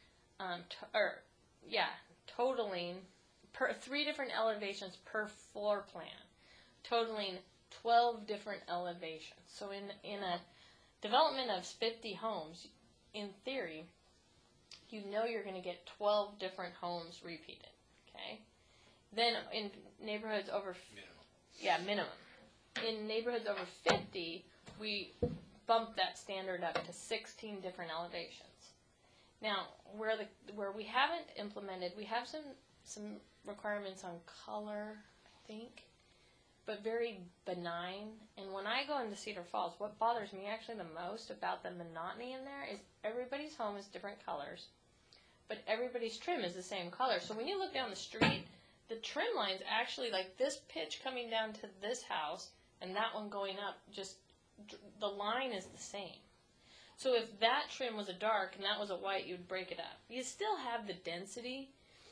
A: Totaling 3 different elevations per floor plan, totaling 12 different elevations. So in a development of 50 homes, in theory, you're going to get 12 different homes repeated. Okay. Then in neighborhoods over minimum. In neighborhoods over 50, we bump that standard up to 16 different elevations. Now, where we haven't implemented, we have some requirements on color, I think, but very benign. And when I go into Cedar Falls, what bothers me actually the most about the monotony in there is everybody's home is different colors, but everybody's trim is the same color. So when you look down the street, the trim line's actually like this pitch coming down to this house and that one going up, just the line is the same. So if that trim was a dark and that was a white, you'd break it up. You still have the density,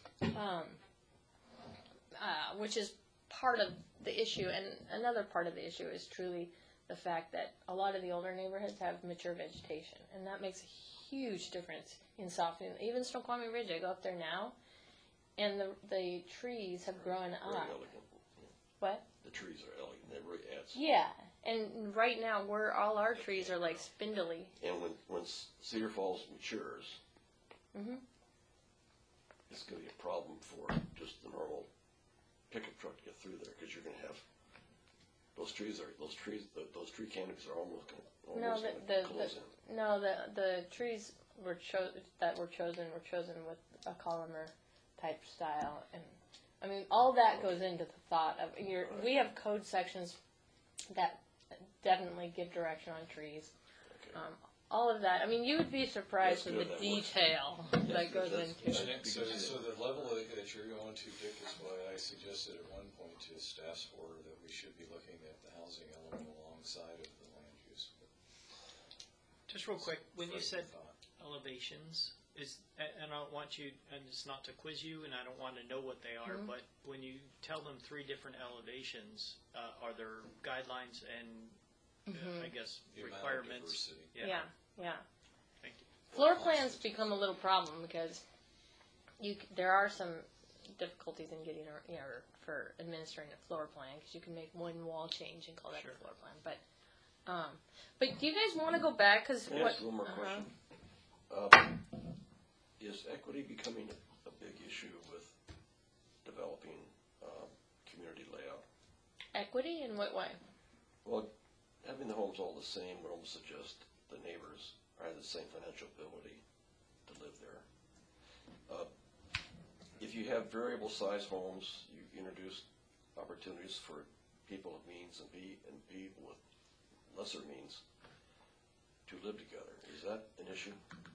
A: which is part of the issue. And another part of the issue is truly the fact that a lot of the older neighborhoods have mature vegetation. And that makes a huge difference in softening. Even Snoqualmie Ridge, I go up there now, and the trees have grown
D: Very
A: up.
D: elegant.
A: What?
D: The trees are elegant. They really add.
A: Yeah. And right now, all our trees are like spindly.
D: And when Cedar Falls matures,
A: Mm-hmm.
D: it's going to be a problem for just the normal pickup truck to get through there, because you're going to have those tree canopies are almost going to close in.
A: No, the trees were chosen with a columnar type style, and I mean all that goes into the thought of we have code sections that definitely give direction on trees.
D: Okay.
A: All of that. I mean, you would be surprised
D: That's
A: with
D: good,
A: the
D: that works.
A: detail that goes into it.
B: So the level that you're going to, Dick, is why I suggested at one point to staff's order that we should be looking at the housing element alongside of the land use.
C: Just real quick, when you said
B: Thought.
C: elevations, and I don't want you, and it's not to quiz you, and I don't want to know what they are, but when you tell them 3 different elevations, are there guidelines and I guess
B: The amount of
C: requirements?
B: diversity.
A: Yeah. Yeah.
C: Thank you.
A: Floor plans become a little problem because there are some difficulties in getting, for administering a floor plan because you can make one wall change and call that
C: Sure.
A: a floor plan. But do you guys want to go back? Because
D: Can I
A: what?
D: ask one more question? Is equity becoming a big issue with developing community layout?
A: Equity in what way?
D: Well, having the homes all the same would almost suggest the neighbors have the same financial ability to live there. If you have variable size homes, you introduce opportunities for people of means and people with lesser means to live together. Is that an issue?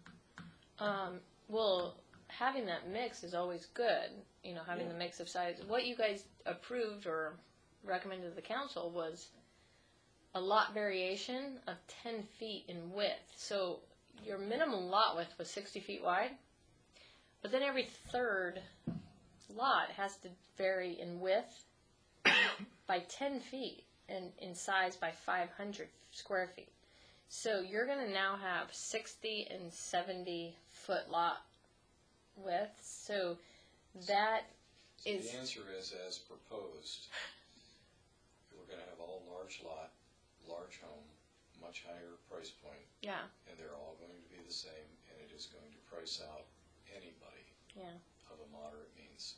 A: Well, having that mix is always good. Having
D: Yeah.
A: the mix of sizes. What you guys approved or recommended to the council was a lot variation of 10 feet in width. So your minimum lot width was 60 feet wide, but then every third lot has to vary in width by 10 feet and in size by 500 square feet. So you're going to now have 60 and 70 foot lot width. So that is.
B: The answer is, as proposed, we're going to have all large lot, large home, much higher price point,
A: Yeah,
B: and they're all going to be the same, and it is going to price out anybody
A: yeah.
B: of a moderate means.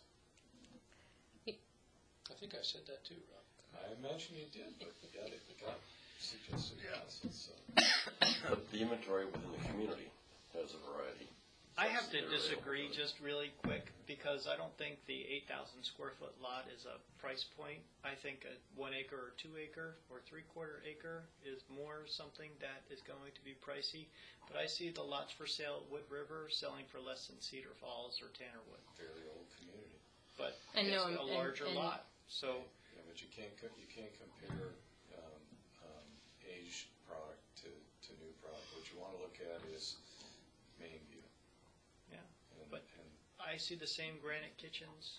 F: I think I said that too, Rob.
B: I imagine you did, but yeah, it got suggested. So.
D: But the inventory within the community has a variety.
C: I have to
D: They're
C: disagree
D: available.
C: just really quick because I don't think the 8,000 square foot lot is a price point. I think a 1 acre or 2 acre or 3/4 acre is more something that is going to be pricey. But I see the lots for sale at Wood River selling for less than Cedar Falls or Tannerwood.
B: Fairly old community.
C: But
A: And
C: it's
A: no,
C: a larger
A: and-
C: lot. So
B: Yeah, but you can't compare aged product to new product. What you want to look at is main view.
C: Yeah,
B: And,
C: but-
B: and
C: I see the same granite kitchens.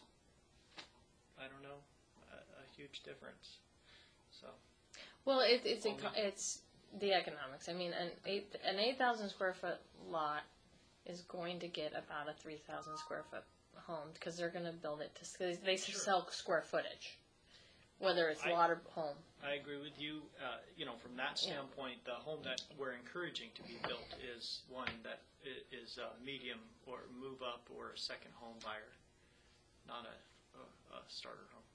C: I don't know, a huge difference. So.
A: Well, it's
C: Only-
A: the economics. I mean, an 8,000 square foot lot is going to get about a 3,000 square foot home because they're going to build it because they sell square footage, whether it's lot or home.
C: I agree with you. From that
A: Yeah.
C: standpoint, the home that we're encouraging to be built is one that is medium or move up or a second home buyer, not a starter home.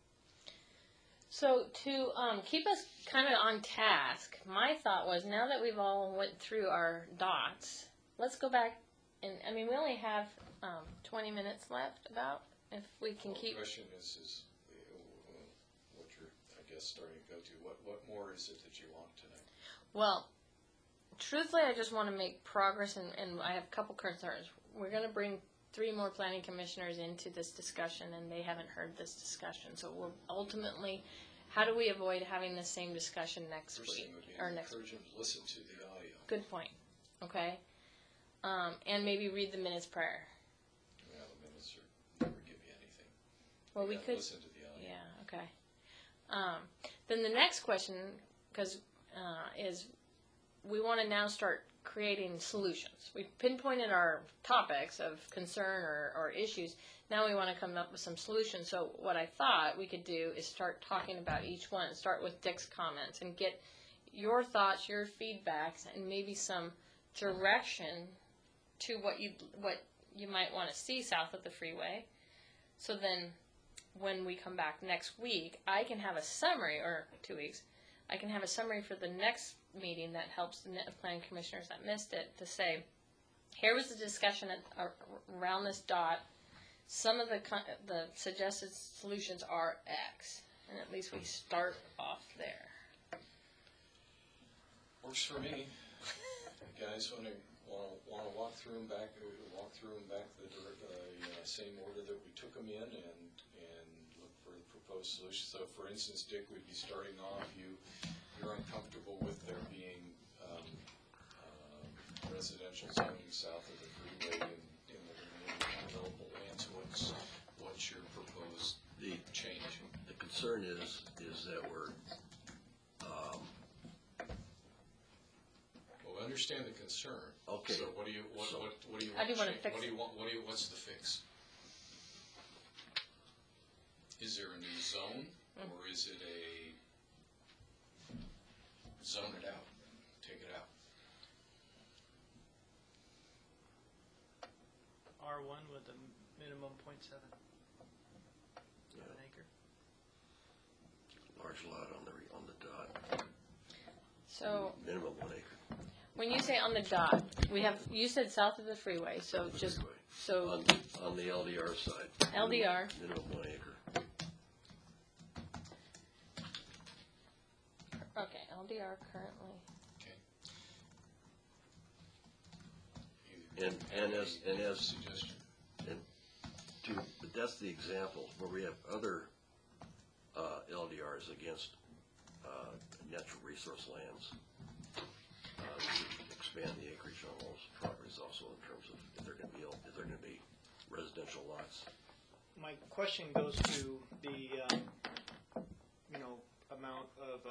A: So to keep us kind of on task, my thought was now that we've all went through our dots, let's go back and we only have 20 minutes left. About if we can
B: the
A: keep.
B: question is what you're, I guess, starting to go to. What more is it that you want tonight?
A: Well, truthfully, I just want to make progress, and I have a couple concerns. We're going to bring 3 more planning commissioners into this discussion, and they haven't heard this discussion. So we're ultimately, how do we avoid having the same discussion next
B: First
A: week
B: thing would be
A: or next?
B: encourage them to listen to the audio.
A: Good point. Okay, and maybe read the minutes prior.
B: Well, the minutes never give you anything.
A: Well,
B: You
A: we
B: gotta
A: could.
B: listen to the audio.
A: Yeah. Okay. Then the next question, because is we want to now start creating solutions. We've pinpointed our topics of concern or issues. Now we want to come up with some solutions. So what I thought we could do is start talking about each one. Start with Dick's comments and get your thoughts, your feedbacks, and maybe some direction to what you might want to see south of the freeway. So then when we come back next week, I can have a summary, or 2 weeks, I can have a summary for the next meeting that helps the planning commissioners that missed it to say, here was the discussion around this dot. Some of the suggested solutions are X, and at least we start off there.
B: Works for me. You guys want to walk through them back the same order that we took them in and look for the proposed solution. So, for instance, Dick, we'd be starting off. You're uncomfortable with there being residential zoning south of the freeway in the remaining developable lands. What's your proposed change?
D: The concern is that we're
B: Well, understand understand the concern.
D: Okay.
B: So what do you
A: How do you
B: want
A: wanna
B: change?
A: fix
B: What do you want, what's the fix? Is there a new zone, or is it a zone it out, take it out?
C: R1 with a minimum .7
D: Yeah.
C: of an acre.
D: Large lot on the dot,
A: So
D: minimum 1 acre.
A: when you say on the dot, you said south of the freeway, so just,
D: Freeway.
A: so
D: On the LDR side.
A: LDR.
D: Minimum 1 acre.
A: Okay, LDR currently.
B: Okay.
D: And as
B: Suggestion.
D: but that's the example where we have other LDRs against natural resource lands. We should expand the acreage on those properties also in terms of if they're going to be residential lots.
C: My question goes to the, amount of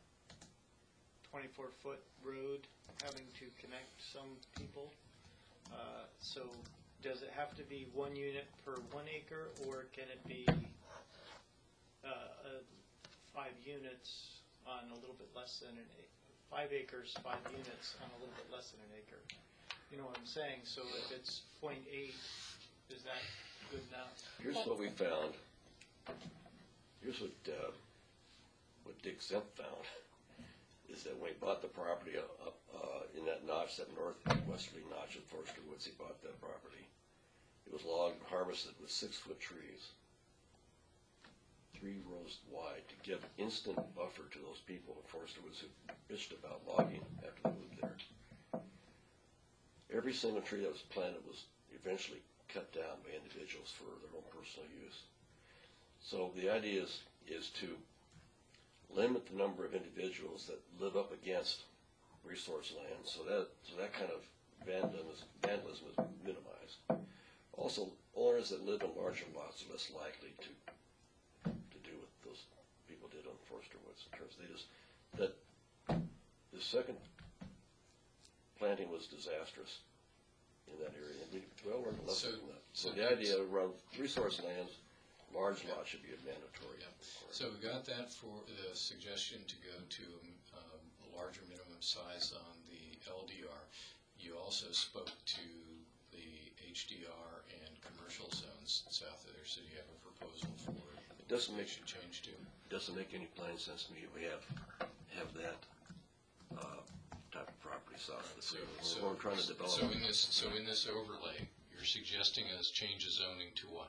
C: 24-foot road having to connect some people. So does it have to be 1 unit per 1 acre, or can it be 5 units on a little bit less than an acre? 5 acres, 5 units on a little bit less than an acre. You know what I'm saying? So if it's 0.8, is that good enough?
D: Here's what we found. Here's what Dick Zemp found, is that when he bought the property up in that notch, that northwesterly notch of Forester Woods, he bought that property. It was logged and harvested with 6-foot trees, 3 rows wide, to give instant buffer to those people in Forester Woods who bitched about logging after they moved there. Every single tree that was planted was eventually cut down by individuals for their own personal use. So the idea is to limit the number of individuals that live up against resource land, so that kind of vandalism is minimized. Also, owners that live in larger lots are less likely to do what those people did on Forester Woods. In terms, the second planting was disastrous in that area, and we learned a lesson from that. So the idea around resource lands, large lots should be mandatory.
B: Yeah. So we got that for the suggestion to go to a larger minimum size on the LDR. You also spoke to the HDR and commercial zones south of there, so you have a proposal for
D: It doesn't
B: what
D: make
B: should change to.
D: Doesn't make any plain sense to me. We have that type of property south of the freeway. We're trying to develop.
B: So in this overlay, you're suggesting us change the zoning to what?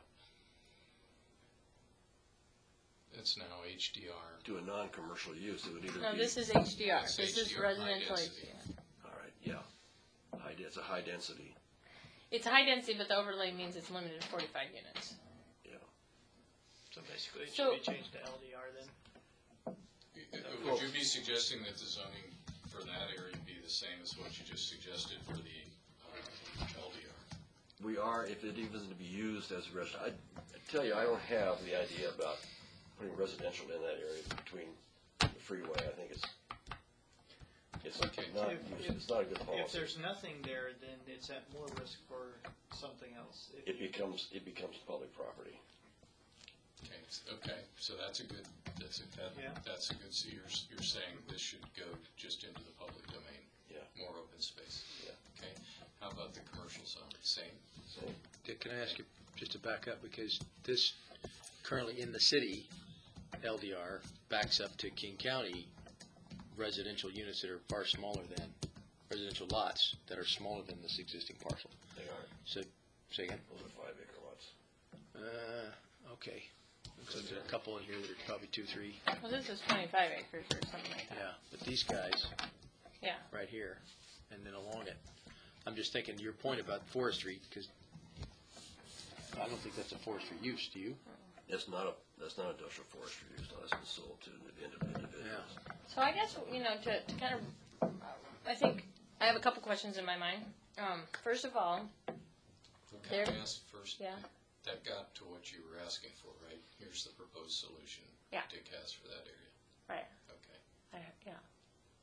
B: It's now HDR.
D: To a non-commercial use, it would either
A: No,
D: be.
A: this is HDR.
B: It's
A: This is
B: HDR,
A: residential
B: high density.
A: HDR.
D: All right, yeah. It's a high density,
A: It's high density, but the overlay means it's limited to 45 units.
D: yeah.
C: So basically, it
A: So-
C: should be changed to LDR then?
B: Would you be suggesting that the zoning for that area be the same as what you just suggested for the LDR?
D: We are, if it even is to be used as a residential. I tell you, I don't have the idea about putting residential in that area between the freeway. I think it's
B: Okay.
D: not,
C: If-
D: it's not a good
C: If
D: policy.
C: there's nothing there, then it's at more risk for something else. If
D: It becomes public property.
B: Okay, so that's a good,
C: Yeah.
B: so you're saying this should go just into the public domain?
D: Yeah.
B: More open space?
D: Yeah.
B: Okay, how about the commercial zone, same?
D: So,
F: Dick, can I ask you just to back up, because this currently in the city, LDR, backs up to King County residential units that are far smaller than, residential lots that are smaller than this existing parcel.
D: they are.
F: So, say again?
D: Those are 5-acre lots.
F: Okay. Looks like there are a couple in here that are probably 2, 3.
A: Well, this is 25 acres or something like that.
F: Yeah, but these guys,
A: Yeah.
F: right here, and then along it. I'm just thinking your point about forestry, because I don't think that's a forestry use, do you?
D: That's not industrial forestry use. No, that's been sold to individuals.
A: So I guess, to kind of, I think I have a couple questions in my mind. First of all,
B: Can I
A: There-
B: ask first?
A: Yeah.
B: That got to what you were asking for, right? Here's the proposed solution
A: Yeah.
B: Dick has for that area.
A: right,
B: Okay.
A: yeah.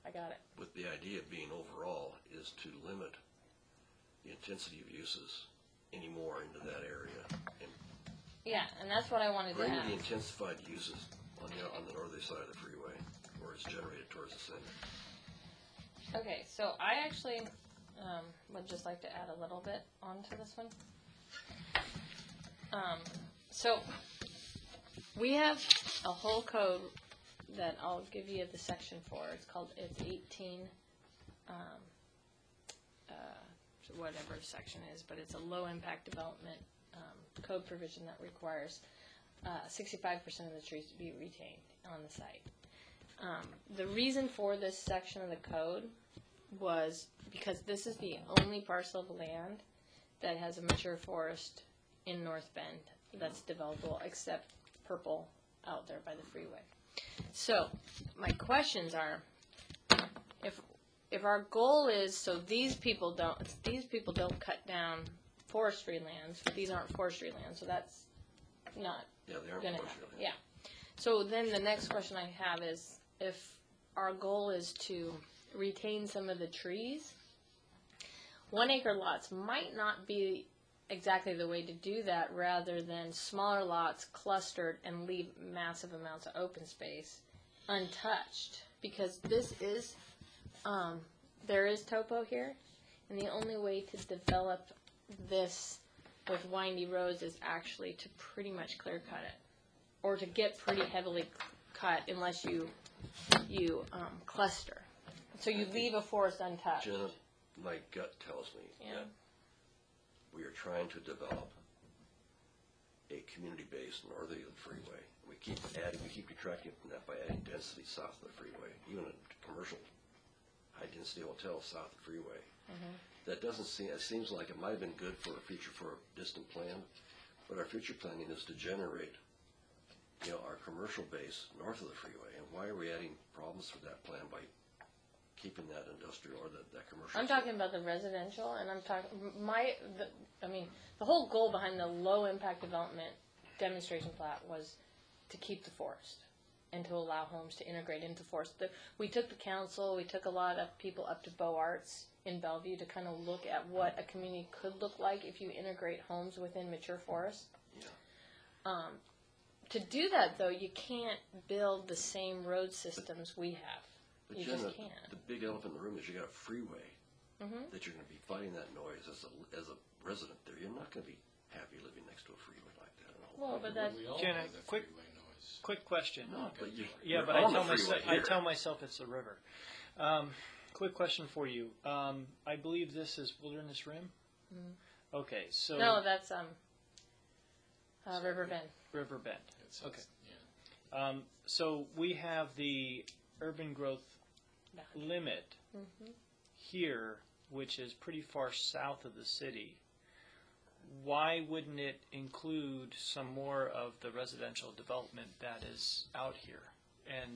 A: I got it.
D: with the idea being overall is to limit the intensity of uses anymore into that area and
A: Yeah, and that's what I wanted to
D: bring the
A: ask.
D: intensified uses on the northerly side of the freeway where it's generated towards the center.
A: Okay, so I actually would just like to add a little bit onto this one. So we have a whole code that I'll give you the section for. It's 18, whatever the section is, but it's a low impact development code provision that requires 65% of the trees to be retained on the site. The reason for this section of the code was because this is the only parcel of land that has a mature forest in North Bend that's developable, except Purple out there by the freeway. So my questions are, if our goal is so these people don't cut down forestry lands, these aren't forestry lands, so that's not
D: Yeah, they aren't
A: gonna
D: forestry
A: happen.
D: land.
A: Yeah. So then the next question I have is, if our goal is to retain some of the trees, 1 acre lots might not be exactly the way to do that, rather than smaller lots clustered and leave massive amounts of open space untouched, because this is there is topo here, and the only way to develop this with windy roads is actually to pretty much clear cut it, or to get pretty heavily cut unless you cluster. So you leave a forest untouched.
D: Jenna, my gut tells me
A: Yeah.
D: that we are trying to develop a community base northerly of the freeway. We keep detracting from that by adding density south of the freeway, even a commercial high-density hotel south of the freeway. That doesn't seem, it seems like it might have been good for a distant plan, but our future planning is to generate, our commercial base north of the freeway. And why are we adding problems for that plan by keeping that industrial or that commercial?
A: I'm talking about the residential, and I'm talking the whole goal behind the low impact development demonstration plat was to keep the forest and to allow homes to integrate into forest. We took the council, we took a lot of people up to Beaux Arts in Bellevue to kind of look at what a community could look like if you integrate homes within mature forest.
D: Yeah.
A: To do that, though, you can't build the same road systems we have.
D: But
A: You
D: Jenna,
A: just can't.
D: the big elephant in the room is you got a freeway that you're going to be fighting that noise as a resident there. You're not going to be happy living next to a freeway like that at all.
A: Well, but that's
B: We all
C: Jenna,
B: have the
C: quick-
B: freeway noise.
C: Quick question.
D: No, but
C: Yeah,
D: you're
C: but
D: on the freeway
C: I
D: here.
C: tell myself it's the river. Quick question for you. I believe this is Wilderness Rim. Okay, so
A: no, that's River Bend.
C: River Bend.
B: It's,
C: Okay.
B: yeah.
C: So we have the urban growth limit here, which is pretty far south of the city. Why wouldn't it include some more of the residential development that is out here? And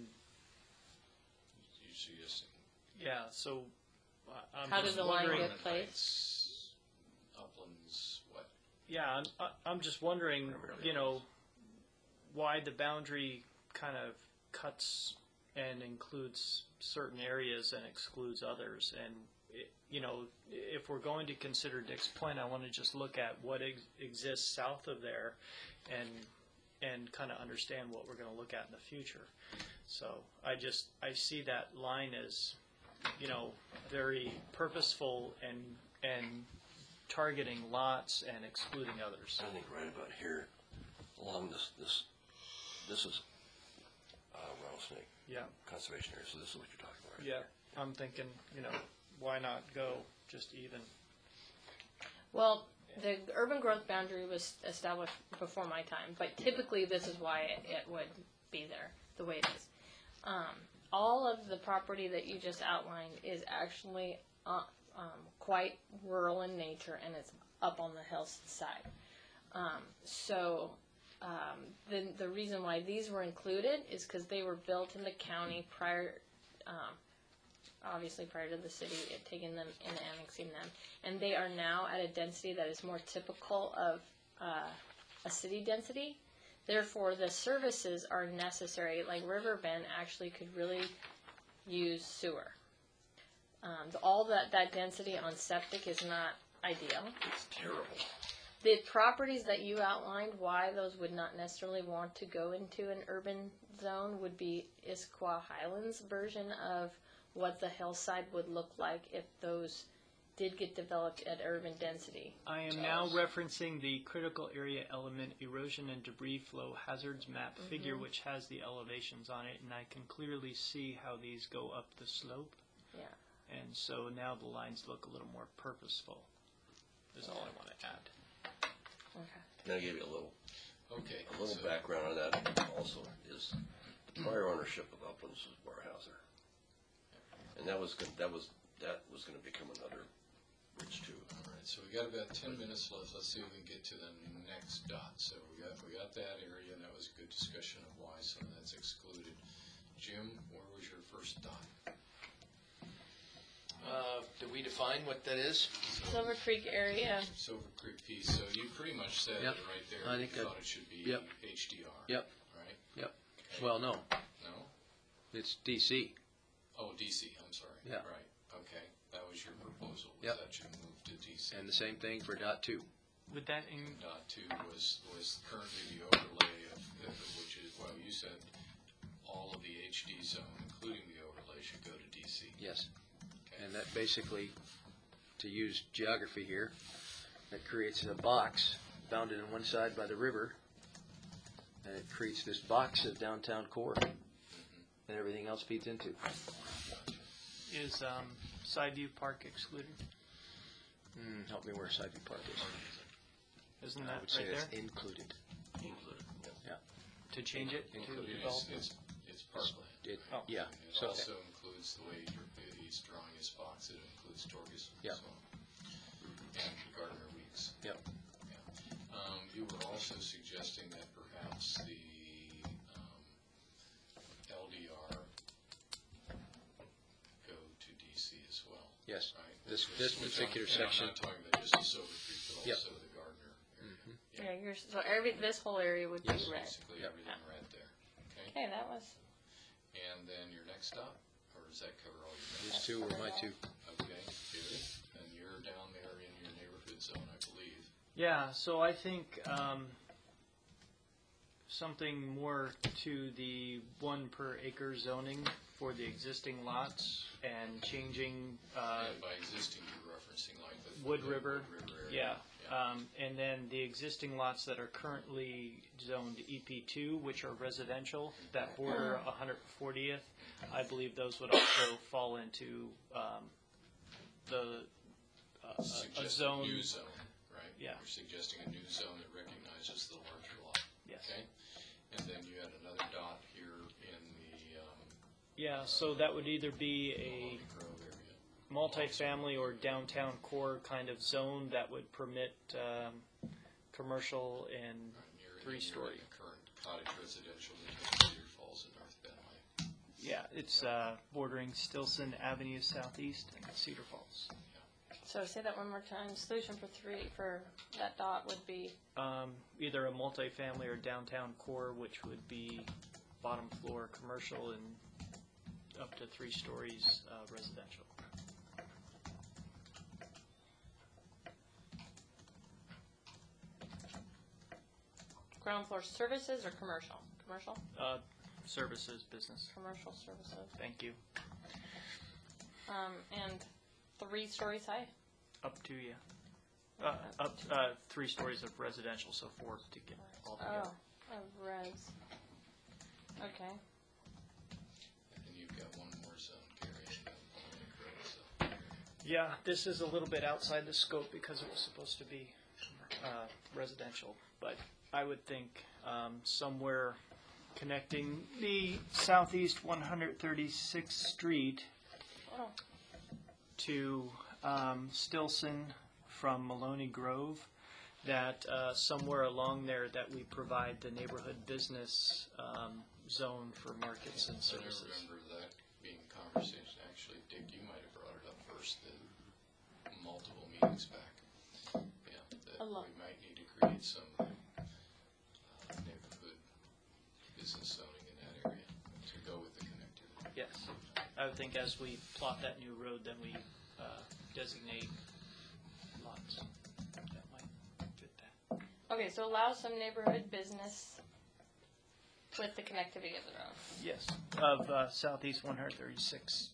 B: You see us
C: yeah, so I'm
A: How
C: just
A: does the line
C: wondering.
A: get
B: Heights, Uplands, what?
C: Yeah, I'm just wondering,
D: Primarily
C: why the boundary kind of cuts and includes certain areas and excludes others. And, if we're going to consider Dick's Point, I want to just look at what exists south of there and kind of understand what we're going to look at in the future. So I see that line as, very purposeful and targeting lots and excluding others.
D: I think right about here, along this is rattlesnake
C: Yeah,
D: conservation area. So this is what you're talking about. Right
C: yeah. I'm thinking, why not go just even?
A: Well, the urban growth boundary was established before my time, but typically this is why it would be there the way it is. All of the property that you just outlined is actually quite rural in nature, and it's up on the hillside. The reason why these were included is because they were built in the county prior to the city taking them and annexing them. And they are now at a density that is more typical of a city density. Therefore, the services are necessary. Like River Bend actually could really use sewer. All that density on septic is not ideal.
D: It's terrible.
A: The properties that you outlined, why those would not necessarily want to go into an urban zone would be Issaquah Highlands version of what the hillside would look like if those did get developed at urban density.
C: I am now referencing the critical area element erosion and debris flow hazards map figure, which has the elevations on it, and I can clearly see how these go up the slope.
A: Yeah.
C: And so now the lines look a little more purposeful, is all I want to add.
A: Okay.
D: And I'll give you a little
B: So-
D: background on that also is the prior ownership of Uplands was Barhauser. And that was going to become another bridge too.
B: All right, so we got about 10 minutes left. Let's see if we can get to the next dot. So we got that area, and that was a good discussion of why some of that's excluded. Jim, where was your first dot?
F: Do we define what that is?
A: Silver Creek area.
B: Silver Creek piece. So you pretty much said
F: Yep.
B: it right there.
F: I think
B: you
F: that-
B: thought it should be
F: yep.
B: HDR.
F: Yep.
B: Right?
F: Yep. Well, no,
B: No?
F: it's DC.
B: Oh, DC. I'm sorry.
F: Yeah.
B: Right. Okay. That was your proposal. Was
F: Yep.
B: that you moved to DC?
F: And the same thing for dot 2.
C: Would that in,
B: Dot 2 was currently the overlay of which is, well, you said all of the HD zone, including the overlay, should go to DC.
F: Yes.
B: Okay.
F: And that basically, to use geography here, that creates a box bounded on one side by the river, and it creates this box of downtown core that everything else feeds into.
C: is Sideview Park excluded?
F: Help me where Sideview Park is.
C: Isn't
F: I
C: that
F: would say
C: right there?
F: that's included.
D: Included.
F: Yeah.
C: To change it to
B: Including
C: development?
B: it's parkland.
C: Oh.
F: Yeah.
B: And it
F: So
B: also includes the way he's drawing his box. It includes Torgus.
F: Yeah.
B: And Gardner Weeks.
F: Yep.
B: Yeah. You were also suggesting that perhaps the LDR go to DC as well.
F: Yes.
B: Right?
F: This
B: Which
F: particular
B: and
F: section.
B: I'm not talking about just the Silver Creek, but
F: Yep.
B: also the Gardner area.
A: Yeah, so this whole area would
F: Yes.
A: be red.
B: Basically
F: Yep.
B: everything red there. Okay.
A: Okay, that was,
B: And then your next stop, or does that cover all your?
F: These two were my two.
B: Okay, good. And you're down there in your neighborhood zone, I believe.
C: Yeah, so I think something more to the 1 per acre zoning for the existing lots and changing
B: And by existing, you're referencing like the.
C: Wood River.
B: area.
C: Yeah. And then the existing lots that are currently zoned EP2, which are residential, that border 140th, I believe those would also fall into a
B: Suggest
C: zone.
B: a new zone, right?
C: Yeah.
B: You're suggesting a new zone that recognizes the larger lot,
C: Yes.
B: okay? And then you had another dot here in the,
C: Yeah, so that would either be a
B: Maloney Grove area.
C: multifamily or downtown core kind of zone that would permit commercial and
B: Near
C: 3-story.
B: the current cottage residential between Cedar Falls and North Benway.
C: Yeah, it's bordering Stilson Avenue Southeast and Cedar Falls.
A: so say that one more time. Solution for that dot would be,
C: Either a multifamily or downtown core, which would be bottom floor commercial and up to 3 stories residential.
A: ground floor services or commercial? Commercial?
C: Services business.
A: Commercial services.
C: Thank you.
A: And 3 stories high?
C: Up to you. Up 3 stories of residential, so 4 to get all together.
A: Oh, of res. Okay.
B: And you've got one more zone, Gary, and the Maloney Grove zone.
C: Yeah, this is a little bit outside the scope because it was supposed to be residential, but I would think somewhere connecting the southeast 136th Street
A: Oh,
C: to Stilson from Maloney Grove, that somewhere along there that we provide the neighborhood business zone for markets and
B: I
C: services.
B: remember that being a conversation, actually, Dick, you might have brought it up first, multiple meetings back. Yeah, that
A: A lot.
B: we might need to create some neighborhood business zoning in that area to go with the connectivity.
C: Yes. I would think as we plot that new road, then we designate lots. That might fit that.
A: Okay, so allow some neighborhood business with the connectivity of the road.
C: Yes, of Southeast 136.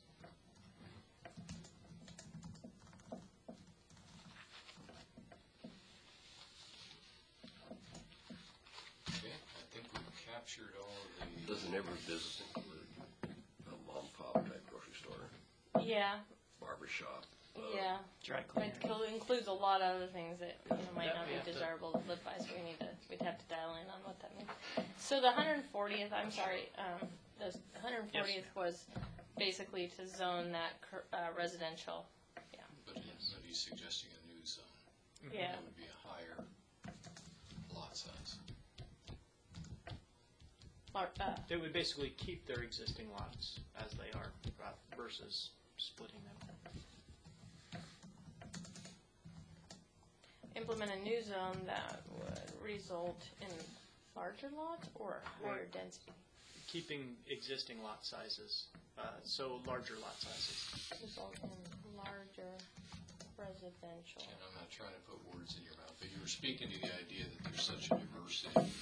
B: Okay, I think we've captured all of the.
D: Does the neighborhood business include a mom and pop type grocery store,
A: Yeah,
D: barber shop?
A: yeah.
C: Dry
A: It
C: cleaner.
A: includes a lot of other things that might
C: That
A: not
C: we
A: be
C: have to-
A: desirable to live by, so we'd have to dial in on what that means. So the 140th, I'm sorry, the 140th was basically to zone that residential.
B: But he's suggesting a new zone.
A: Yeah.
B: It would be a higher lot size.
C: They would basically keep their existing lots as they are versus splitting them.
A: Implement a new zone that would result in larger lots or higher density.
C: Keeping existing lot sizes, so larger lot sizes.
A: Result in larger residential.
B: And I'm not trying to put words in your mouth, but you were speaking to the idea that there's such a diversity in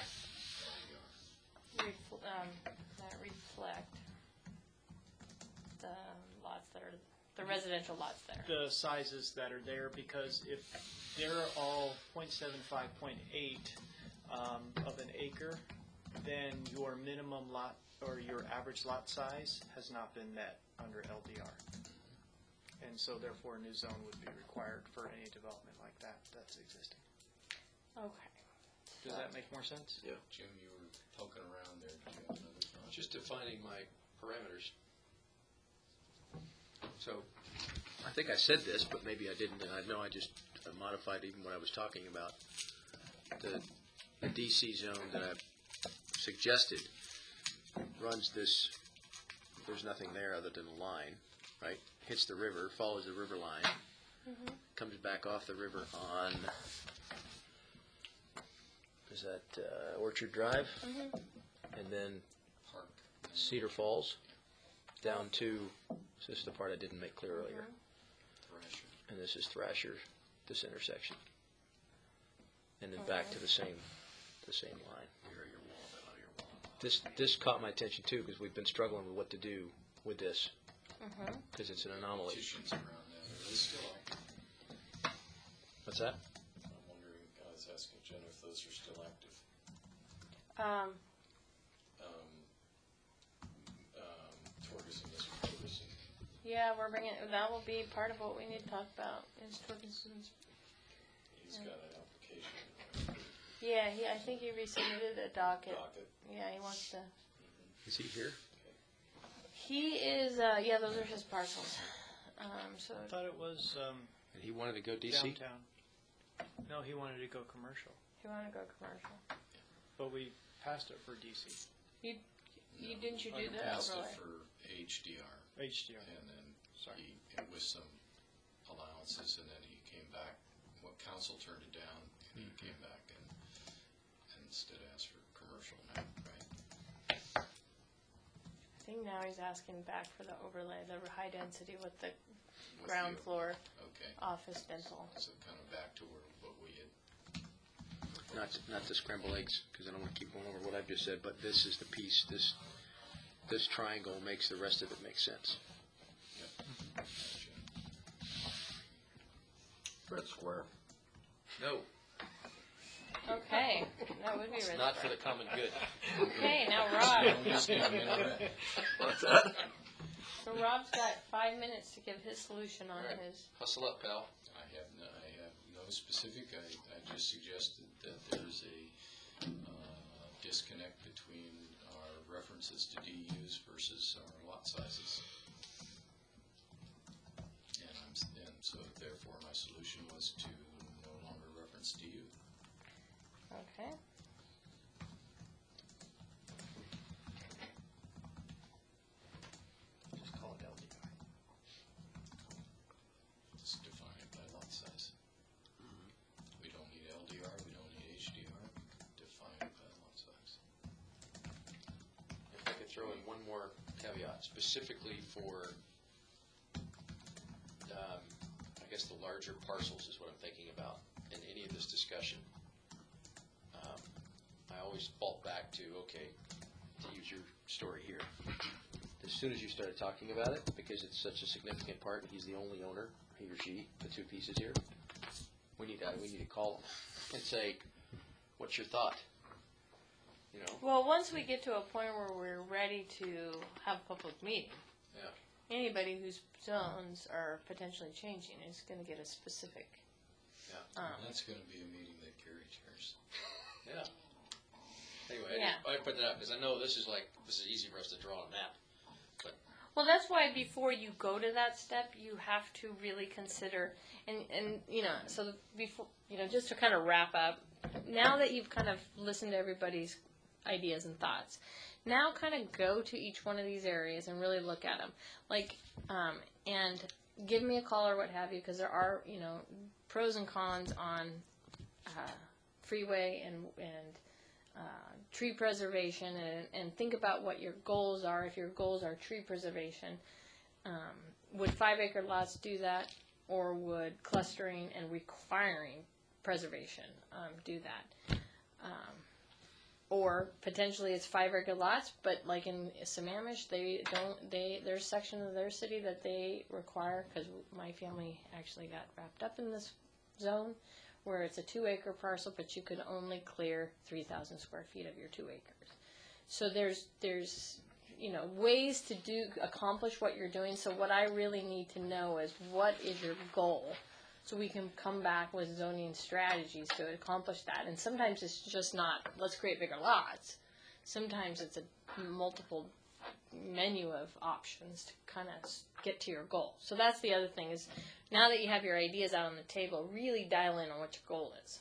A: That reflect the lots that are, the residential lots there.
C: The sizes that are there, because if they're all 0.75, 0.8 of an acre, then your minimum lot or your average lot size has not been met under LDR. And so therefore a new zone would be required for any development like that that's existing.
A: Okay.
C: Does that make more sense?
D: Yeah.
B: Jim, you were poking around there. Did you have another thought?
F: Just defining my parameters. So, I think I said this, but maybe I didn't, and I know I just modified even what I was talking about. The DC zone that I've suggested runs this, there's nothing there other than a line, right? Hits the river, follows the river line, comes back off the river on, is that Orchard Drive? And then
B: Park.
F: Cedar Falls, down to, this is the part I didn't make clear earlier,
B: Thrasher.
F: and this is Thrasher, this intersection. And then back to the same line. This caught my attention too, because we've been struggling with what to do with this, because it's an anomaly.
B: Petitions around that. Are they still active?
F: What's that?
B: I'm wondering, I was asking Jen if those are still active. Tourism is tourism.
A: Yeah, we're bringing, that will be part of what we need to talk about is tourism's.
B: He's got an application
A: Yeah, I think he resubmitted a docket.
B: docket.
A: Yeah, he wants to.
F: Is he here?
A: He is, yeah, those are his parcels. So,
C: I thought it was
F: And he wanted to go DC?
C: downtown. No, he wanted to go commercial,
A: you want to go commercial?
C: but we passed it for DC,
A: Didn't you do the
B: Passed
A: overlay?
B: it for HDR,
C: HDR.
B: and then
C: Sorry.
B: with some allowances, and then he came back, council turned it down, and he came back and instead asked for commercial now, right?
A: I think now he's asking back for the overlay, the high density with the
B: With
A: ground
B: the-
A: floor
B: Okay,
A: office dental.
B: so kind of back to what we had.
F: Not to scramble eggs, because I don't want to keep going over what I've just said, but this is the piece, this triangle makes the rest of it make sense.
B: Yep. Gotcha.
D: Red Square.
F: No,
A: Okay, that would be
F: it's
A: really
F: not for the common good.
A: Okay, now Rob.
B: Just give me a minute.
D: What's that?
A: So Rob's got 5 minutes to give his solution on
F: All right.
A: his.
F: Hustle up, pal.
B: I have no specific, I just suggested that there's a disconnect between our references to DUs versus our lot sizes. And so therefore my solution was to no longer reference DU.
A: Okay.
C: Just call it LDR.
B: Just define it by lot size. We don't need LDR, we don't need HDR, define it by lot size.
F: If I could throw in one more caveat, specifically for, I guess the larger parcels is what I'm thinking about in any of this discussion. I always fall back to, okay, to use your story here. As soon as you started talking about it, because it's such a significant part, and he's the only owner, he or she, the two pieces here, we need to call him and say, what's your thought? You know?
A: Well, once we get to a point where we're ready to have a public meeting,
F: Yeah.
A: anybody whose zones are potentially changing is going to get a specific.
F: Yeah.
B: And that's gonna be a meeting that Gary chairs.
F: Yeah. Anyway,
A: Yeah.
F: I put that up because I know this is easy for us to draw on a map.
A: Well, that's why before you go to that step, you have to really consider, and so before, just to kind of wrap up, now that you've kind of listened to everybody's ideas and thoughts, now kind of go to each one of these areas and really look at them, and give me a call or what have you, because there are, pros and cons on freeway and tree preservation, and think about what your goals are. If your goals are tree preservation, would 5-acre lots do that, or would clustering and requiring preservation do that? Or potentially it's 5-acre lots, but like in Sammamish, there's a section of their city that they require, because my family actually got wrapped up in this zone, where it's a 2-acre parcel, but you can only clear 3,000 square feet of your 2 acres. So there's ways to accomplish what you're doing. So what I really need to know is, what is your goal, so we can come back with zoning strategies to accomplish that. And sometimes it's just not, let's create bigger lots. Sometimes it's a multiple menu of options to kind of get to your goal. So that's the other thing, is now that you have your ideas out on the table, really dial in on what your goal is.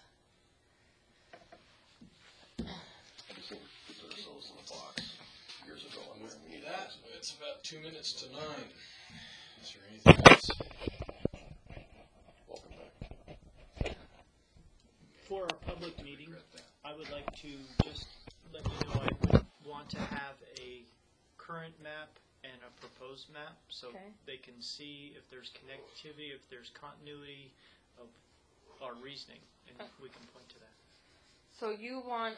D: We put ourselves in the box years ago. And we need
B: That, it's about 2 minutes to 9. Is there anything else?
D: Welcome back.
C: For our public meeting, I would like to just let you know I would want to have a current map and a proposed map, so
A: Okay.
C: they can see if there's connectivity, if there's continuity of our reasoning, and we can point to that.
A: So you want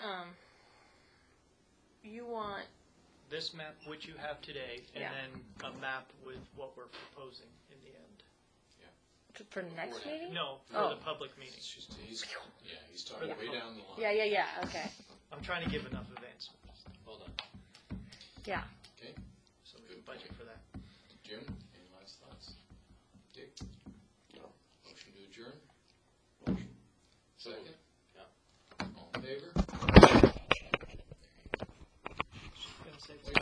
C: This map, which you have today, and
A: Yeah.
C: then a map with what we're proposing in the end.
A: for the next meeting?
C: No, for
A: Oh.
C: the public meeting.
B: It's just, he's talking way down the line.
A: Yeah, okay.
C: I'm trying to give enough advance,
F: Hold on.
A: Yeah.
B: Okay,
C: so we can budget for that.
B: Jim, any last thoughts? Dick?
D: No.
B: Motion to adjourn?
D: Motion.
B: Second?
F: Yeah.
B: All in favor?